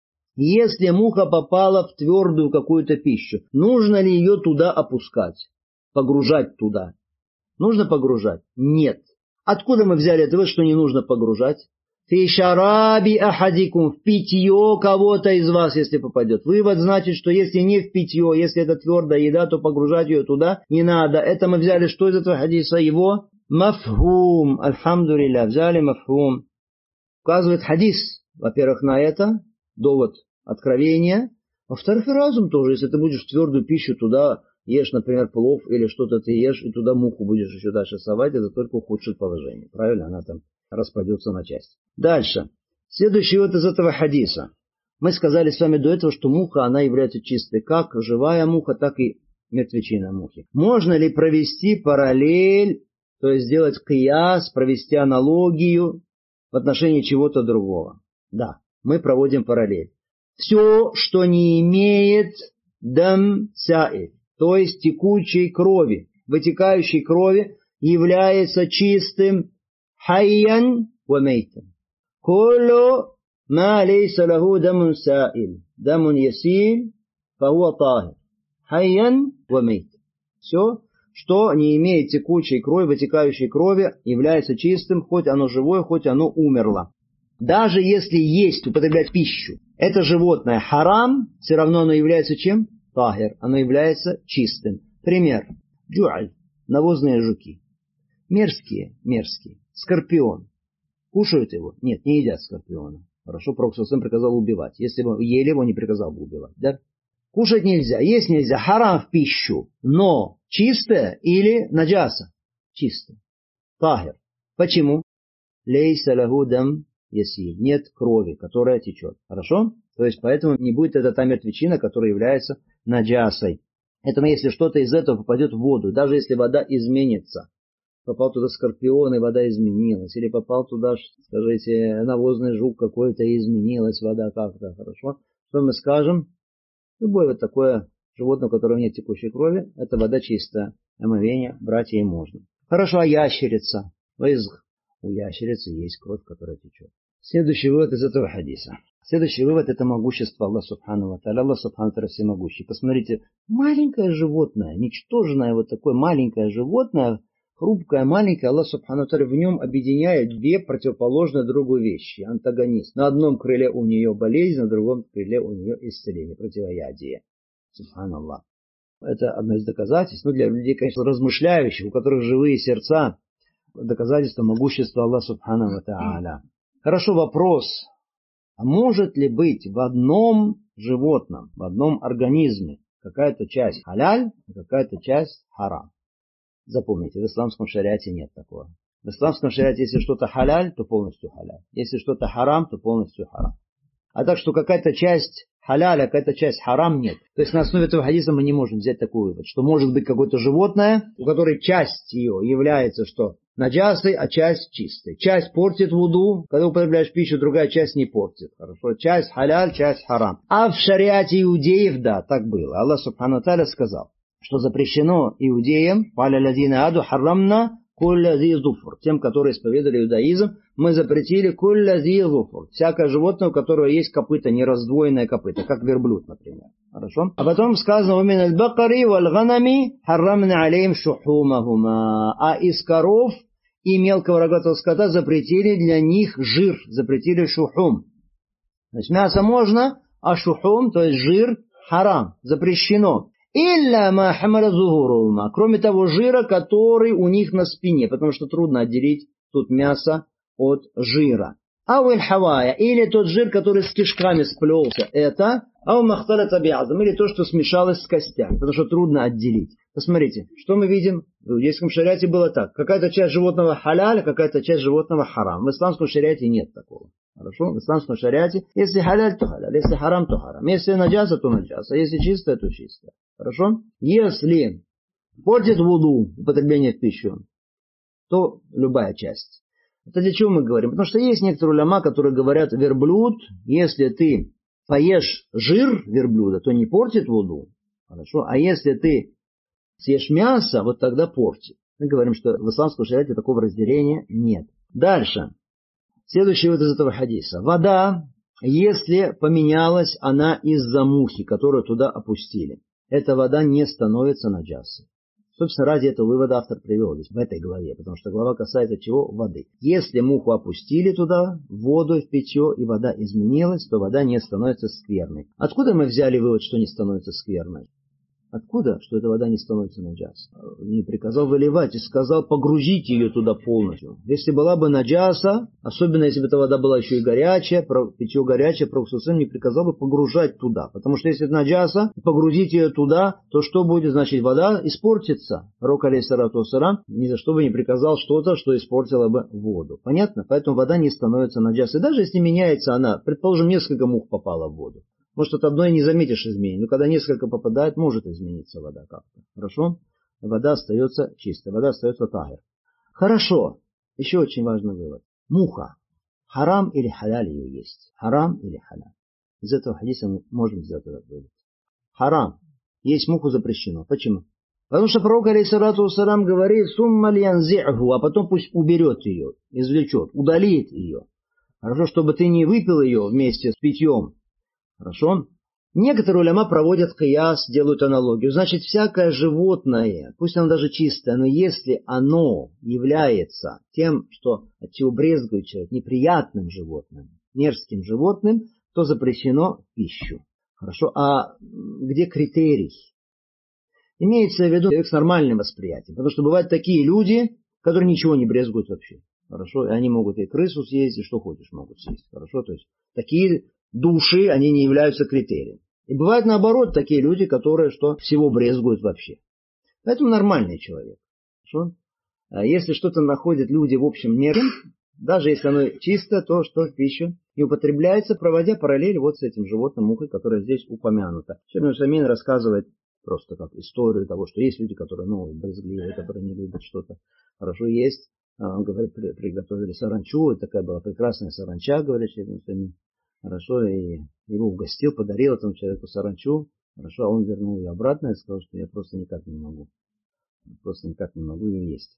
Если муха попала в твердую какую-то пищу, нужно ли ее туда опускать? Погружать туда? Нужно погружать? Нет. Откуда мы взяли это, что не нужно погружать? Фи шараби ахадикум, в питье кого-то из вас, если попадет. Вывод значит, что если не в питье, если это твердая еда, то погружать ее туда не надо. Это мы взяли что из этого хадиса? Его мафхум. Альхамдулилля, взяли мафхум. Указывает хадис, во-первых, на это, довод откровения. Во-вторых, и разум тоже. Если ты будешь твердую пищу туда ешь, например, плов или что-то ты ешь, и туда муху будешь еще дальше совать, это только ухудшит положение. Правильно? Она там распадется на части. Дальше. Следующий вот из этого хадиса. Мы сказали с вами до этого, что муха, она является чистой. Как живая муха, так и мертвечина мухи. Можно ли провести параллель, то есть сделать кияс, провести аналогию в отношении чего-то другого? Да, мы проводим параллель. Все, что не имеет дам саиль, то есть текучей крови, вытекающей крови, является чистым хайян ва мейтан. Куллу ма лейса лаху дамун саиль, дамун ясиль, фахуа тахир. Хайян ва мейтан. Все, что не имеет текучей крови, вытекающей крови, является чистым, хоть оно живое, хоть оно умерло. Даже если есть, употреблять пищу, это животное харам, все равно оно является чем? Тахир. Оно является чистым. Пример. Джуаль. Навозные жуки. Мерзкие, мерзкие. Скорпион. Кушают его? Нет, не едят скорпиона. Хорошо, Пророк ﷺ приказал убивать. Если бы ели его, не приказал бы убивать. Да? Кушать нельзя. Есть нельзя. Харам в пищу. Но чистое или наджаса? Чисто. Тахир. Почему? Лейса лаху дам ясиль. Нет крови, которая течет. Хорошо? То есть поэтому не будет это та мертвечина, которая является наджасой. Поэтому если что-то из этого попадет в воду, даже если вода изменится, попал туда скорпион и вода изменилась, или попал туда, скажите, навозный жук какой-то и изменилась вода как-то, хорошо? Что мы скажем? Любое вот такое животное, у которого нет текущей крови, это вода чистая, омовение брать ей можно. Хорошо, а ящерица? У ящерицы есть кровь, которая течет. Следующий вывод из этого хадиса. Следующий вывод — это могущество Аллаха Субхану ва Тааля. Аллах Субхану ва Тааля всемогущий. Посмотрите, маленькое животное, ничтожное вот такое маленькое животное, хрупкое, маленькое, Аллах Субхану ва Тааля в нем объединяет две противоположные другу вещи, антагонист. На одном крыле у нее болезнь, на другом крыле у нее исцеление, противоядие. Субханаллах. Это одно из доказательств, ну, для людей, конечно, размышляющих, у которых живые сердца, доказательство могущества Аллаха Субхану ва Тааля. Хорошо, вопрос. А может ли быть в одном животном, в одном организме какая-то часть халяль, а какая-то часть харам? Запомните, в исламском шариате нет такого. В исламском шариате, если что-то халяль, то полностью халяль. Если что-то харам, то полностью харам. А так что какая-то часть халяль, а какая-то часть харам нет. То есть на основе этого хадиса мы не можем взять такой вывод, что может быть какое-то животное, у которой часть ее является что? Наджасой, а часть чистой. Часть портит вуду, когда употребляешь пищу, другая часть не портит. Хорошо. Часть халяль, часть харам. А в шариате иудеев, да, так было. Аллах Субхану ва Тааля сказал, что запрещено иудеям, паля ладина аду харрамна кулля зи зуфр. Тем, которые исповедали иудаизм, мы запретили кулля зи зуфр. Всякое животное, у которого есть копыта, не раздвоенное копыто, как верблюд, например. Хорошо? А потом сказано, «Умин аль-бакари валь-ганами харрамна алейм шухумахума». А из коров и мелкого рогатого скота запретили для них жир, запретили шухум. Значит, мясо можно, а шухум, то есть жир, харам, запрещено. Илля ма хамара зухурума, кроме того жира, который у них на спине, потому что трудно отделить тут мясо от жира. Ау иль-хавая, или тот жир, который с кишками сплелся, это, ау махталата би'азм, или то, что смешалось с костями, потому что трудно отделить. Посмотрите, что мы видим? В иудейском шариате было так. Какая-то часть животного халяль, какая-то часть животного харам. В исламском шариате нет такого. Хорошо? В исламском шариате, если халяль, то халяль, если харам, то харам. Если наджаса, то наджаса. Если чистое, то чистое. Хорошо? Если портит вуду, употребление в пищу, то любая часть. Это для чего мы говорим? Потому что есть некоторые уляма, которые говорят, верблюд, если ты поешь жир верблюда, то не портит вуду. Хорошо? А если ты съешь мясо, вот тогда портит. Мы говорим, что в исламском шариате такого разделения нет. Дальше. Следующий вот из этого хадиса. Вода, если поменялась она из-за мухи, которую туда опустили, эта вода не становится наджасой. Собственно, ради этого вывода автор привел здесь, в этой главе, потому что глава касается чего? Воды. Если муху опустили туда, в воду, в питье, и вода изменилась, то вода не становится скверной. Откуда мы взяли вывод, что не становится скверной? Откуда, что эта вода не становится наджас? Не приказал выливать, и сказал погрузить ее туда полностью. Если была бы наджаса, особенно если бы эта вода была еще и горячая, питье горячее, Пророк не приказал бы погружать туда. Потому что если это наджаса, погрузить ее туда, то что будет? Значит, вода испортится. Пророк алейхиссалату вассалам ни за что бы не приказал что-то, что испортило бы воду. Понятно? Поэтому вода не становится наджасой. Даже если меняется она, предположим, несколько мух попало в воду. Может, от одной не заметишь изменений, но когда несколько попадает, может измениться вода как-то. Хорошо? Вода остается чистой, вода остается тахир. Хорошо. Еще очень важный вывод. Муха. Харам или халяль ее есть? Харам или халяль? Из этого хадиса мы можем сделать этот вывод. Харам. Есть муху запрещено. Почему? Потому что пророк, алейхиссалату вассалам, говорит, сумма льянзи'ху, а потом пусть уберет ее, извлечет, удалит ее. Хорошо, чтобы ты не выпил ее вместе с питьем. Хорошо? Некоторые уляма проводят кияс, делают аналогию. Значит, всякое животное, пусть оно даже чистое, но если оно является тем, что от чего брезгует человек, неприятным животным, мерзким животным, то запрещено в пищу. Хорошо? А где критерий? Имеется в виду человек с нормальным восприятием. Потому что бывают такие люди, которые ничего не брезгуют вообще. Хорошо? И они могут и крысу съесть, и что хочешь могут съесть. Хорошо? То есть такие души, они не являются критерием. И бывает наоборот такие люди, которые что всего брезгуют вообще. Поэтому нормальный человек. Хорошо? А если что-то находят люди в общем мере, даже если оно чисто, то что в пищу не употребляется, проводя параллель вот с этим животным мухой, которое здесь упомянуто. Шейх Усаймин рассказывает просто как историю того, что есть люди, которые, ну, брезгливые, которые не любят что-то. Хорошо, есть. Он говорит, приготовили саранчу, такая была прекрасная саранча, говорит Шейх Усаймин. Хорошо, и его угостил, подарил этому человеку саранчу. Хорошо, а он вернул ее обратно и сказал, что я просто никак не могу. Просто никак не могу ее есть.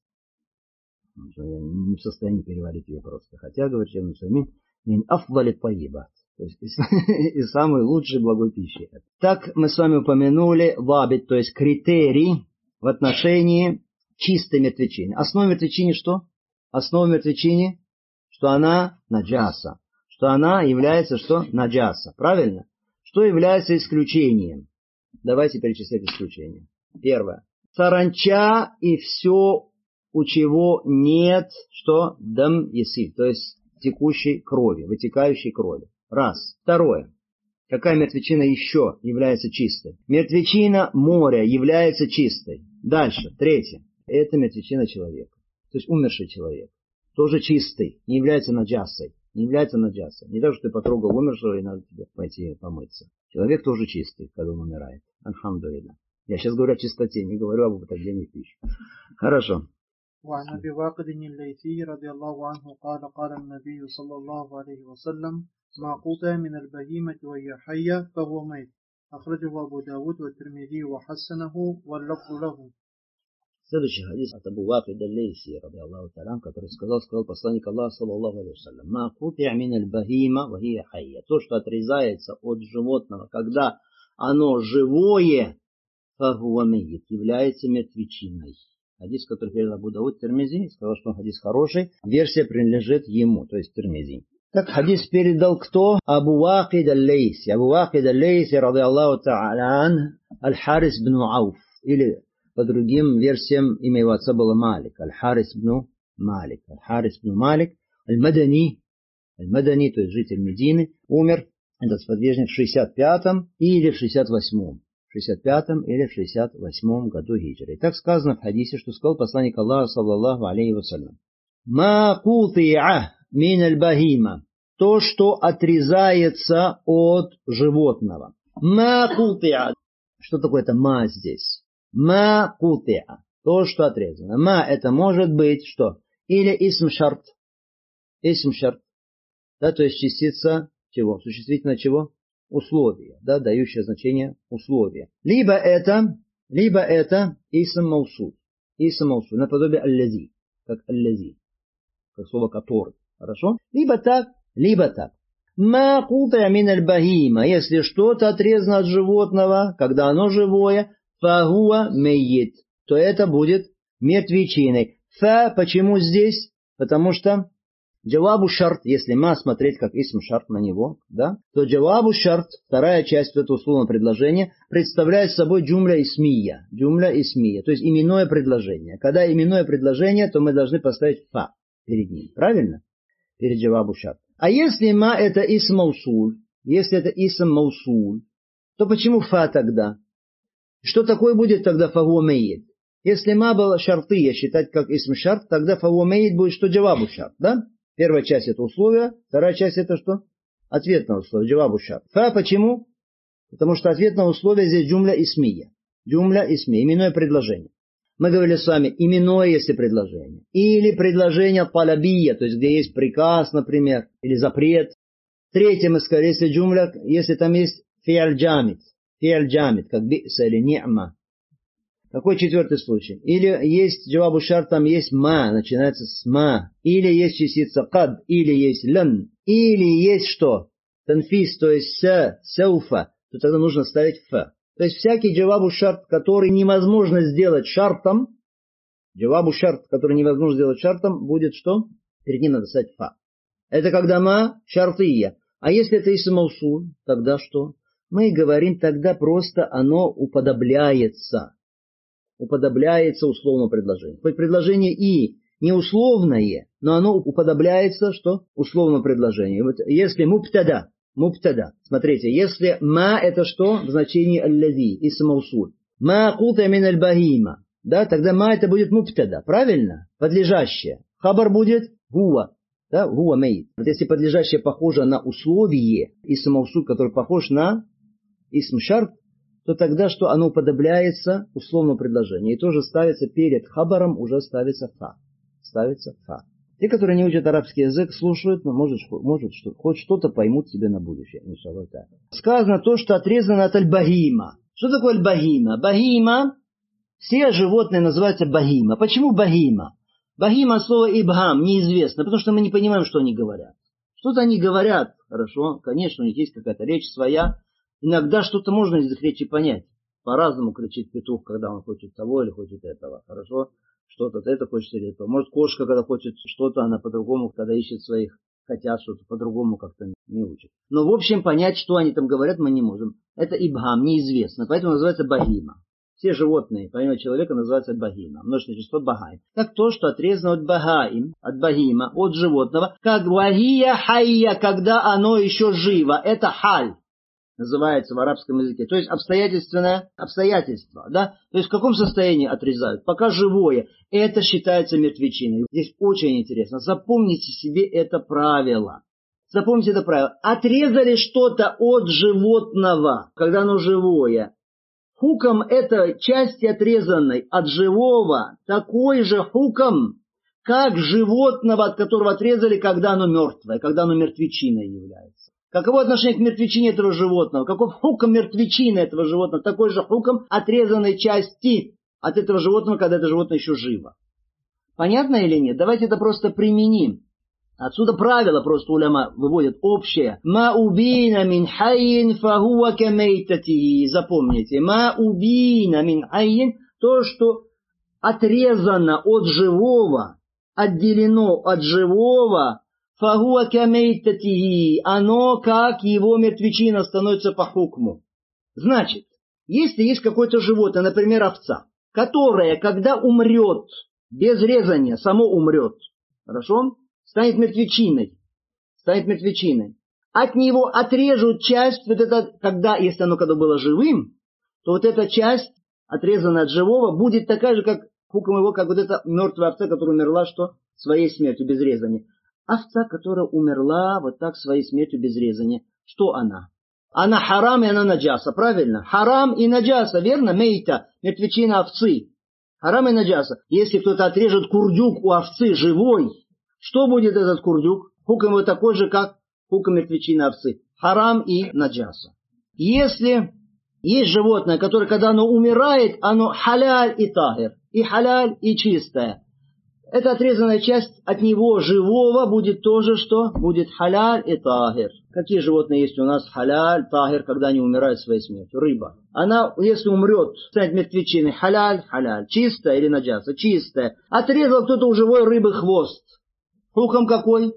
Что я не в состоянии переварить ее просто. Хотя, говорит Шейх Усаймин, мин афдали таибат. То есть и самой лучшей благой пищи. Так мы с вами упомянули вабит, то есть критерий в отношении чистой мертвечины. Основа мертвечины что? Основа мертвечины, что она наджаса. Что она является что? Наджаса. Правильно? Что является исключением? Давайте перечислять исключения. Первое. Саранча и все, у чего нет, что? Дам есив, то есть текущей крови, вытекающей крови. Раз. Второе. Какая мертвечина еще является чистой? Мертвечина моря является чистой. Дальше. Третье. Это мертвечина человека. То есть умерший человек. Тоже чистый. Не является наджасой. Не является наджасой. Не так, что ты потрогал умершего и надо тебе пойти помыться. Человек тоже чистый, когда он умирает. Альхамдулилля. Я сейчас говорю о чистоте, не говорю об употреблении пищи. Хорошо. وعن أبي واقد الليثي رضي الله عنه قال قال النبي صلى الله عليه وسلم ما قطع من البهيمة وهي حية فهو ميت أخرجه أبو داود والترمذي وحسنه واللفظ له. Следующий хадис от Абу Вакида аль-Лейси, ради Аллаху та'аля, который сказал, сказал посланник Аллаха, саллаллаху алейхи ва саллям, ма кути'а мин аль-бахима ва хия хайя. То, что отрезается от животного, когда оно живое, фахуа мейит, является мертвечиной. Хадис, который передал Абу Дауд Тирмизи, сказал, что он хадис хороший, версия принадлежит ему, то есть Тирмизи. Так хадис передал кто? Абу Вакид аль-Лейси. Абу Вакид аль-Лейси, ради Аллаху та'аля, аль-Харис бн Ауф, или по другим версиям имя его отца было Малик. Аль-Харис бн Малик. Аль-Харис бн Малик. Аль-Мадани. Аль-Мадани, то есть житель Медины, умер, этот сподвижник, в шестьдесят пятом или в шестьдесят восьмом. В шестьдесят пятом или в шестьдесят восьмом году хиджры. И так сказано в хадисе, что сказал посланник Аллаха, саллаллаху алейхи вассалям. Ма кути'а мин аль-бахима. То, что отрезается от животного. Ма кути'а. Что такое это ма здесь? Ма кути'а. То, что отрезано. Ма это может быть что? Или исм шарт. Исм шарт. Да, то есть частица чего? Существительное чего? Условие, да, дающее значение условия. Либо это, либо это исм маусуль. Исм маусуль, наподобие аль-лази, как аль-лази, как слово который. Хорошо? Либо так, либо так. Ма кути'а мин аль-бахима. Если что-то отрезано от животного, когда оно живое, фахуа мейит, то это будет мертвечиной. Фа, почему здесь? Потому что Джавабу шарт, если ма смотреть как исм шарт на него, да, то джавабу шарт, вторая часть этого условного предложения, представляет собой джумля исмия. Джумля исмия, то есть именное предложение. Когда именное предложение, то мы должны поставить фа перед ним. Правильно? Перед джавабу шарт. А если ма это исм маусуль, если это исм маусуль, то почему фа тогда? Что такое будет тогда фагу мейд? Если ма была шартия считать как исм шарт, тогда фагу мейд будет что джавабу шарт, да? Первая часть это условие, вторая часть это что? Ответное условие, джавабу шарт. Фа почему? Потому что ответное условие здесь джумля исмия. Джумля исмия, именное предложение. Мы говорили с вами, именное если предложение. Или предложение талабия, то есть где есть приказ, например, или запрет. Третье мы сказали, если джумля, если там есть фиаль джамид, фиаль джамид, как би'са или ни'ма. Какой четвертый случай? Или есть джавабу шарт, там есть ма, начинается с ма. Или есть частица кад, или есть лан. Или есть что? Танфис, то есть са, сауфа. То тогда нужно ставить фа. То есть всякий джавабу шарт, который невозможно сделать шартом, джавабу шарт, который невозможно сделать шартом, будет что? Перед ним надо ставить фа. Это когда ма шартия. А если это исм маусуль, тогда что? Мы говорим, тогда просто оно уподобляется. Уподобляется условному предложению. Хоть предложение и не условное, но оно уподобляется что? Условному предложению. Вот если мубтада, мубтада, смотрите, если ма это что? В значении аллази, исм маусуль. Ма кута мин аль-бахима. Да, тогда ма это будет мубтада, правильно? Подлежащее. Хабар будет гуа. Да, гуа мейт. Вот если подлежащее похоже на условие, исм маусуль, который похож на исм шарт, то тогда что оно уподобляется условному предложению. И тоже ставится перед хабаром, уже ставится фа. Ставится фа. Те, которые не учат арабский язык, слушают, но может, может что, хоть что-то поймут себе на будущее. Иншаллах. Сказано то, что отрезано от аль-багима. Что такое аль-багима? Багима, все животные называются багима. Почему багима? Багима слово ибхам, неизвестно, потому что мы не понимаем, что они говорят. Что-то они говорят, хорошо, конечно, у них есть какая-то речь своя. Иногда что-то можно из их речи понять. По-разному кричит петух, когда он хочет того или хочет этого. Хорошо? Что-то это хочет или это. Может, кошка, когда хочет что-то, она по-другому, когда ищет своих котят, что-то по-другому как-то не учит. Но, в общем, понять, что они там говорят, мы не можем. Это ибхам, неизвестно. Поэтому называется багима. Все животные, помимо человека, называются багима. Множественное число багаим. Как то, что отрезано от багаим, от багима, от животного, как вахия хайя, когда оно еще живо. Это халь. Называется в арабском языке. То есть обстоятельственное обстоятельство. Да? То есть в каком состоянии отрезают? Пока живое. Это считается мертвечиной. Здесь очень интересно. Запомните себе это правило. Запомните это правило. Отрезали что-то от животного, когда оно живое. Хуком это части отрезанной от живого. Такой же хуком, как животного, от которого отрезали, когда оно мертвое, когда оно мертвечиной является. Каково отношение к мертвечине этого животного? Каков хуком мертвечины этого животного? Такой же хуком отрезанной части от этого животного, когда это животное еще живо. Понятно или нет? Давайте это просто применим. Отсюда правило просто уляма выводят общее. Ма убина мин хайин фахуа камейтати. Запомните. Ма убина мин хайин. То, что отрезано от живого, отделено от живого, фахуа камейтати, оно как его мертвечина становится по хукму. Значит, если есть какое-то животное, например, овца, которое, когда умрет, без резания, само умрет, хорошо, станет мертвечиной, станет мертвечиной, от него отрежут часть, вот это, когда, если оно когда было живым, то вот эта часть, отрезанная от живого, будет такая же, как хуком его, как вот эта мертвая овца, которая умерла, что своей смертью, без резания. Овца, которая умерла вот так своей смертью без резания. Что она? Она харам и она наджаса, правильно? Харам и наджаса, верно? Мейта, мертвечина овцы. Харам и наджаса. Если кто-то отрежет курдюк у овцы живой, что будет этот курдюк? Хуком его такой же, как хуком мертвечины овцы. Харам и наджаса. Если есть животное, которое, когда оно умирает, оно халяль и тахир. И халяль, и чистое. Эта отрезанная часть от него живого будет тоже что? Будет халяль и тахир. Какие животные есть у нас? Халяль, тахир, когда они умирают своей смертью. Рыба. Она, если умрет, станет мертвечиной. Халяль, халяль. Чистая или наджаса? Чистая. Отрезал кто-то у живой рыбы хвост. Хуком какой?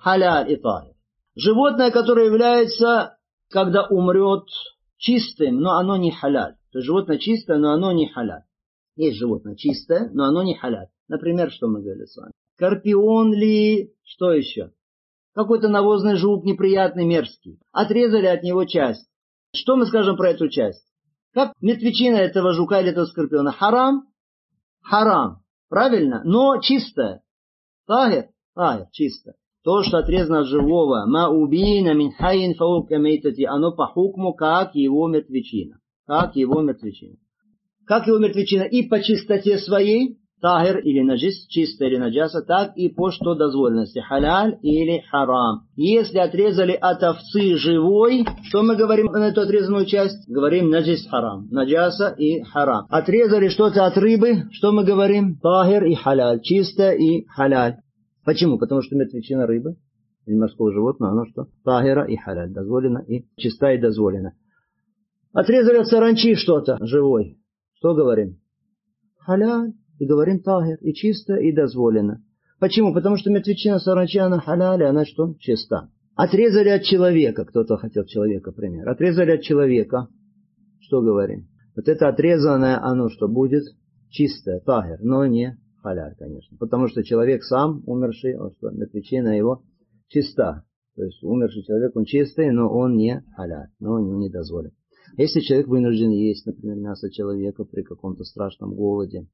халяль и тахир. Животное, которое является, когда умрет, чистым, но оно не халяль. То есть животное чистое, но оно не халяль. Есть животное чистое, но оно не халяль. Например, что мы говорили с вами? Скорпион ли, что еще? Какой-то навозный жук неприятный, мерзкий. Отрезали от него часть. Что мы скажем про эту часть? Как мертвечина этого жука или этого скорпиона? Харам? Харам. Правильно? Но чистое. Тахир? Тахир, чисто. То, что отрезано от живого, ма убина мин хайин фаука мейтати, оно по хукму, как его мертвечина. Как его мертвечина. Как его мертвечина и по чистоте своей, тахир или наджис, чистая или наджаса, так и по что дозволенности, халяль или харам. Если отрезали от овцы живой, что мы говорим на эту отрезанную часть? Говорим наджис харам, наджаса и харам. Отрезали что-то от рыбы, что мы говорим? Тахир и халяль, чистая и халяль. Почему? Потому что мертвечина рыбы или морского животного, оно что? Тахира и халяль, дозволено и чиста и дозволено. Отрезали от саранчи что-то живой. Что говорим? Халяль. И говорим тахир. И чисто, и дозволено. Почему? Потому что мертвечина саранчи, она халяль, она что? Чиста. Отрезали от человека. Кто-то хотел человека, пример. Отрезали от человека. Что говорим? Вот это отрезанное, оно что будет? Чистое, тахир, но не халяль, конечно. Потому что человек сам, умерший, он что? Мертвечина его чиста. То есть умерший человек, он чистый, но он не халяль, но он не дозволен. Если человек вынужден есть, например, мясо человека при каком-то страшном голоде,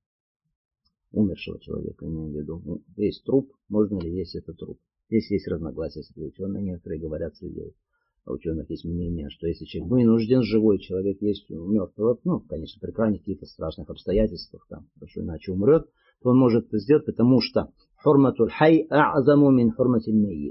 умершего человека, имею в виду, есть труп, можно ли есть этот труп? Здесь есть разногласия среди ученых, некоторые говорят среди ученых есть мнение, что если человек вынужден, живой человек есть мертвого, ну, конечно, при крайних каких-то страшных обстоятельствах, там, потому что иначе умрет, то он может это сделать, потому что хурматуль хай а'заму мин хурматиль мейит.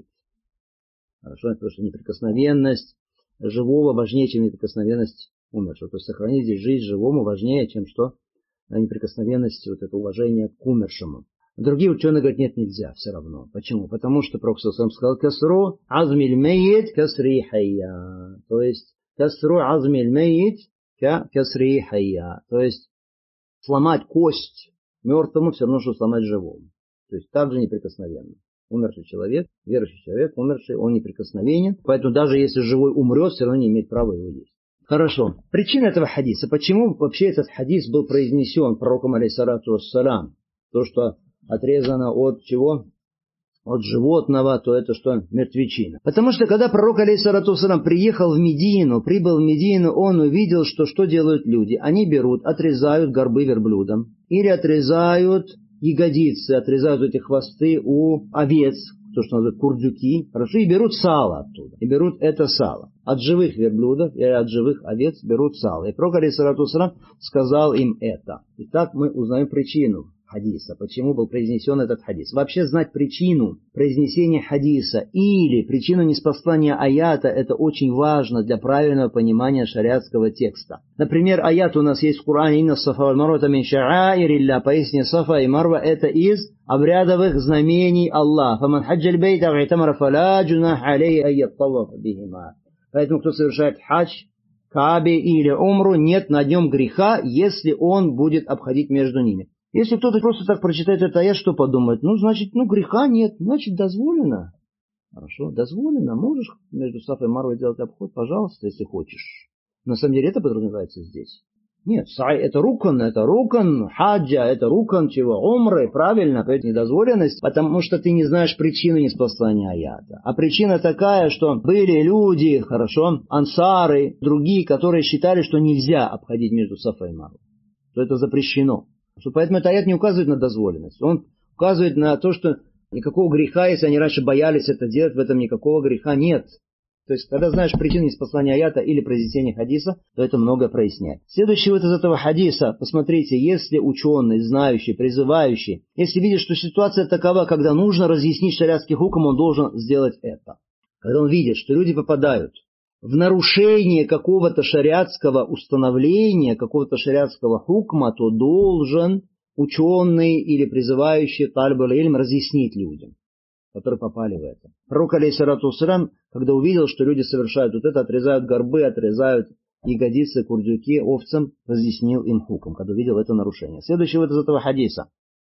Хорошо, потому что неприкосновенность живого важнее, чем неприкосновенность умершего. То есть сохранить здесь жизнь живому важнее, чем что? Неприкосновенность, вот это уважение к умершему. Другие ученые говорят, нет, нельзя, все равно. Почему? Потому что Пророк сам сказал, касру азмиль мейит касри хайя. То есть, касру азмиль мейит касри хайя. То есть, сломать кость мертвому все равно, что сломать живому. То есть, также неприкосновенно. Умерший человек, верующий человек, умерший, он неприкосновенен. Поэтому даже если живой умрет, все равно не имеет права его есть. Хорошо. Причина этого хадиса. Почему вообще этот хадис был произнесен пророком алейхиссалату вассалам? То, что отрезано от чего? От животного, то это что? Мертвечина. Потому что когда пророк алейхиссалату вассалам приехал в Медину, прибыл в Медину, он увидел, что что делают люди. Они берут, отрезают горбы верблюдам. Или отрезают ягодицы, отрезают эти хвосты у овец, то, что называют курдюки, хорошо, и берут сало оттуда. И берут это сало. От живых верблюдов или от живых овец берут сало. И пророк алейхиссалату вассалам сказал им это. Итак, мы узнаем причину хадиса, почему был произнесен этот хадис. Вообще знать причину произнесения хадиса или причину неспослания аята, это очень важно для правильного понимания шариатского текста. Например, аят у нас есть в Коране, «Инна сафа валь марвата мин ша'аирилля», поясни, сафа и марва это из обрядовых знамений Аллаха. «Фаман хаджаль бейта в'итамара фала джунах алейхи ан яттавафа бихима». Поэтому, кто совершает хадж, Каабе или умру, нет на нем греха, если он будет обходить между ними. Если кто-то просто так прочитает это аят, что подумает? Ну, значит, ну, греха нет, значит, дозволено. Хорошо, дозволено. Можешь между Сафой и Марвой делать обход, пожалуйста, если хочешь. На самом деле это подразумевается здесь. Нет, сай это рукан, это рукан хаджа, это рукан чего? Умры, правильно, это недозволенность, потому что ты не знаешь причину неспослания аята. А причина такая, что были люди, хорошо, ансары, другие, которые считали, что нельзя обходить между Сафой и Марвой. Что это запрещено. Что поэтому этот аят не указывает на дозволенность. Он указывает на то, что никакого греха, если они раньше боялись это делать, в этом никакого греха нет. То есть, когда знаешь причину неспослания аята или произнесения хадиса, то это многое проясняет. Следующий вот из этого хадиса, посмотрите, если ученый, знающий, призывающий, если видит, что ситуация такова, когда нужно разъяснить шариатский хукм, он должен сделать это. Когда он видит, что люди попадают в нарушение какого-то шариатского установления, какого-то шариатского хукма, то должен ученый или призывающий талиб аль-илм разъяснить людям, которые попали в это. Пророк алейхиссалату вассалам, когда увидел, что люди совершают вот это, отрезают горбы, отрезают ягодицы, курдюки овцам, разъяснил им хукм, когда увидел это нарушение. Следующий вот из этого хадиса.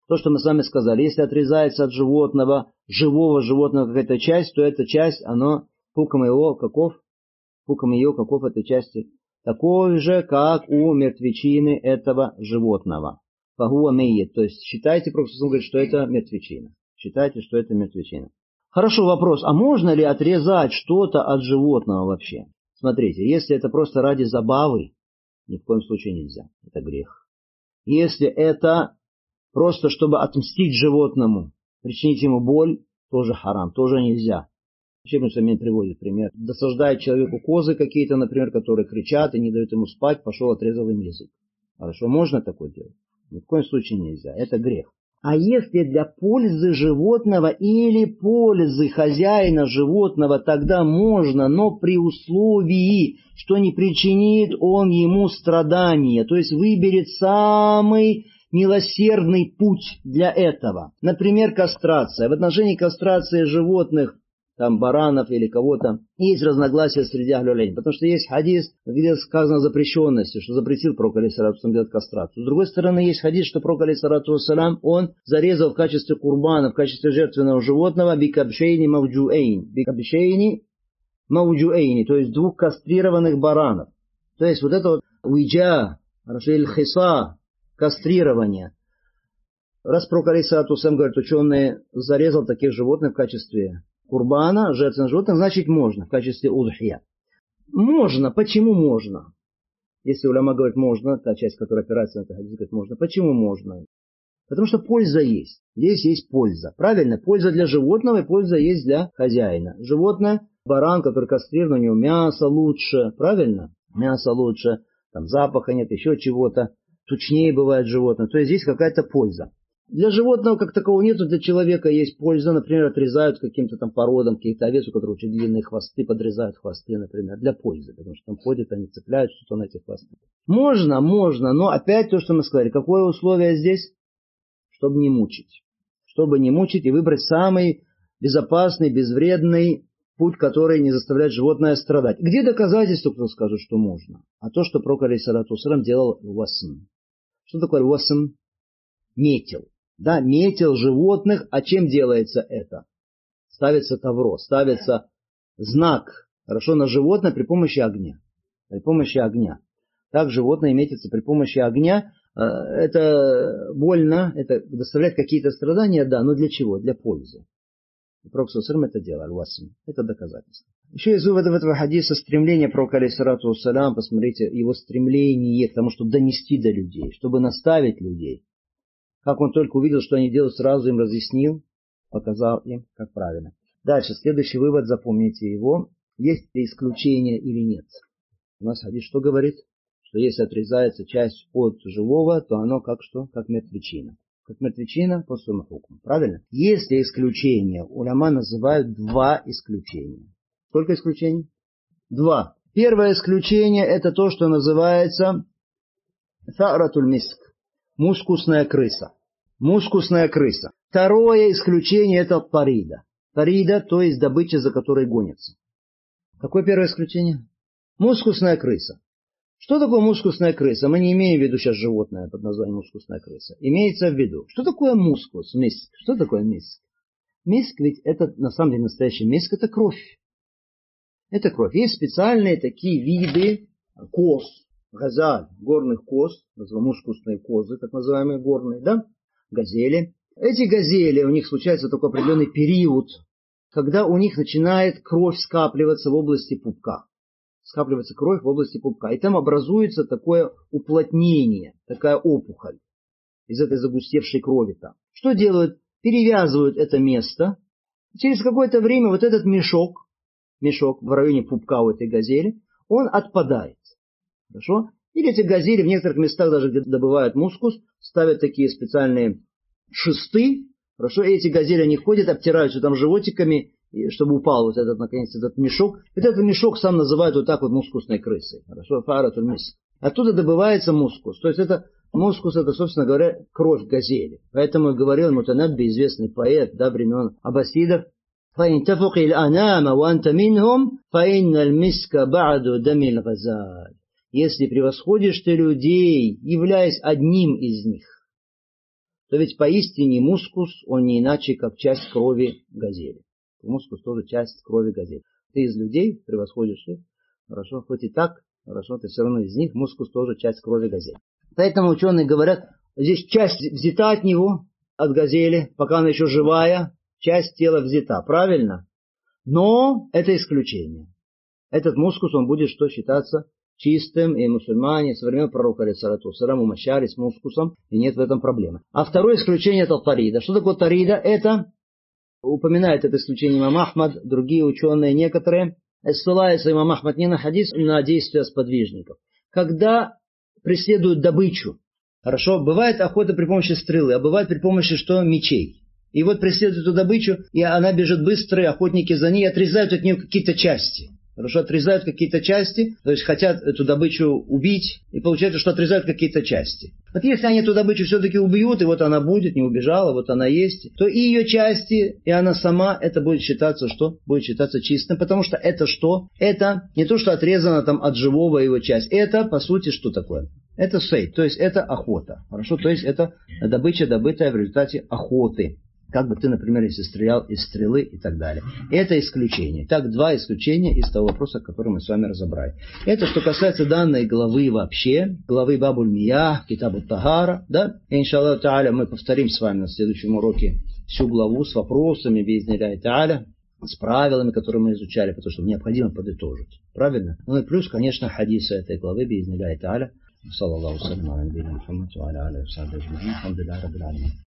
То, что мы с вами сказали, если отрезается от животного, живого животного какая-то часть, то эта часть, она, хукм его каков? Хукм ее каков этой части? Такой же, как у мертвечины этого животного. Фагуа мейет. То есть считайте, просто говорит, что это мертвечина. Считайте, что это мертвечина. Хорошо, вопрос. А можно ли отрезать что-то от животного вообще? Смотрите, если это просто ради забавы, ни в коем случае нельзя. Это грех. Если это просто чтобы отмстить животному, причинить ему боль, тоже харам, тоже нельзя. Учебник мне приводит пример. Досаждает человеку козы какие-то, например, которые кричат и не дают ему спать, пошел отрезал им язык. Хорошо, можно такое делать? Ни в коем случае нельзя. Это грех. А если для пользы животного или пользы хозяина животного, тогда можно, но при условии, что не причинит он ему страдания. То есть выберет самый милосердный путь для этого. Например, кастрация. В отношении кастрации животных, там баранов или кого-то, есть разногласия среди ахлю-илм, потому что есть хадис, где сказано о запрещенности, что запретил пророк алейхиссалату делать кастрацию. С другой стороны, есть хадис, что пророк алейхиссалату он зарезал в качестве курбана, в качестве жертвенного животного бикабшейни мавджуэйн, бикабшейни мавджуэйни, то есть двух кастрированных баранов. То есть вот это вот уиджа, хиса, кастрирование. Раз пророк алейхиссалату говорит, ученые, зарезал таких животных в качестве курбана, жертвенных животных, значит можно в качестве удхия. Можно. Почему можно? Если уляма говорит можно, та часть, которая опирается на это хадис, говорит можно. Почему можно? Потому что польза есть. Здесь есть польза. Правильно? Польза для животного и польза есть для хозяина. Животное, баран, который кастрирован, у него мясо лучше. Правильно? Мясо лучше. Там запаха нет, еще чего-то. Тучнее бывает животное. То есть здесь какая-то польза. Для животного как такового нету, для человека есть польза. Например, отрезают каким-то там породам, каких-то овец, у которых очень длинные хвосты, подрезают хвосты, например, для пользы. Потому что там ходят, они цепляют что-то на эти хвосты. Можно, можно, но опять то, что мы сказали. Какое условие здесь? Чтобы не мучить. Чтобы не мучить и выбрать самый безопасный, безвредный путь, который не заставляет животное страдать. Где доказательства, кто скажет, что можно? А то, что пророк алейхиссалату вассалям делал васм. Что такое васм? Метил. Да, метил животных. А чем делается это? Ставится тавро, ставится знак, хорошо, на животное при помощи огня. При помощи огня. Так животное метится при помощи огня. Это больно, это доставляет какие-то страдания, да, но для чего? Для пользы. Пророк ﷺ это делал, васм. Это доказательство. Еще из выводов этого хадиса стремление пророка алейхиссалату вассалям, посмотрите, его стремление к тому, чтобы донести до людей, чтобы наставить людей. Как он только увидел, что они делают, сразу им разъяснил, показал им, как правильно. Дальше, следующий вывод, запомните его. Есть ли исключение или нет? У нас хадис что говорит? Что если отрезается часть от живого, то оно как что? Как мертвечина. Как мертвечина по своему хукму. Правильно? Если исключения, уляма называют два исключения. Сколько исключений? Два. Первое исключение это то, что называется са'ратуль миск. Мускусная крыса. Мускусная крыса. Второе исключение это парида. Парида, то есть добыча, за которой гонится. Какое первое исключение? Мускусная крыса. Что такое мускусная крыса? Мы не имеем в виду сейчас животное под названием мускусная крыса. Имеется в виду, что такое мускус, миск? Что такое миск? Миск ведь это, на самом деле, настоящий миск, это кровь. Это кровь. Есть специальные такие виды коз, газаль, горных коз, мускусные козы, так называемые горные, да? Газели. Эти газели, у них случается такой определенный период, когда у них начинает кровь скапливаться в области пупка. Скапливается кровь в области пупка. И там образуется такое уплотнение, такая опухоль из этой загустевшей крови там. Что делают? Перевязывают это место. Через какое-то время вот этот мешок, мешок в районе пупка у этой газели, он отпадает. Хорошо? Или эти газели в некоторых местах, даже где добывают мускус, ставят такие специальные шесты. Хорошо? И эти газели, они ходят, обтираются там животиками, чтобы упал вот этот, наконец, этот мешок. И этот мешок сам называют вот так вот мускусной крысой. Хорошо? Фаратуль миск. Оттуда добывается мускус. То есть это мускус, это, собственно говоря, кровь газели. Поэтому говорил Мутанабби, известный поэт, да, времен аббасидов, فَإِنْ تَفُقِ الْأَنَامَ وَأَنْتَ مِنْهُمْ فَإِنَّ الْمِسْكَ بَعْدُ دَمِ— Если превосходишь ты людей, являясь одним из них, то ведь поистине мускус, он не иначе, как часть крови газели. Мускус тоже часть крови газели. Ты из людей превосходишь их, хорошо, хоть и так, хорошо, ты все равно из них, мускус тоже часть крови газели. Поэтому ученые говорят, здесь часть взята от него, от газели, пока она еще живая, часть тела взята, правильно? Но это исключение. Этот мускус, он будет что считаться чистым, и мусульмане со времен пророка алейхиссалату вассалям умощались мускусом, и нет в этом проблемы. А второе исключение это тарида. Что такое тарида? Это, упоминает это исключение имам Ахмад, другие ученые некоторые, ссылается имам Ахмад не на хадис, а на действия сподвижников. Когда преследуют добычу, хорошо, бывает охота при помощи стрелы, а бывает при помощи что? Мечей. И вот преследуют эту добычу, и она бежит быстро, и охотники за ней отрезают от нее какие-то части. Хорошо, отрезают какие-то части, то есть хотят эту добычу убить, и получается, что отрезают какие-то части. Вот если они эту добычу все-таки убьют, и вот она будет, не убежала, вот она есть, то и ее части, и она сама, это будет считаться что? Будет считаться чистым, потому что это что? Это не то, что отрезано там от живого его часть, это, по сути, что такое? Это сейд, то есть это охота. Хорошо, то есть это добыча, добытая в результате охоты. Как бы ты, например, если стрелял из стрелы и так далее. Это исключение. Так, два исключения из того вопроса, который мы с вами разобрали. Это что касается данной главы вообще, главы Бабуль Миях, Китабу Тагара, да? И, иншаллах та'аля, мы повторим с вами на следующем уроке всю главу с вопросами, би'изни-лляхи та'аля, с правилами, которые мы изучали, потому что необходимо подытожить. Правильно? Ну и плюс, конечно, хадисы этой главы, би'изни-лляхи та'аля. Саллаллаху салям аля набийина Мухаммад ва аля алихи ва сахбихи аджмаин. Алхамдулиллахи раббил аламин.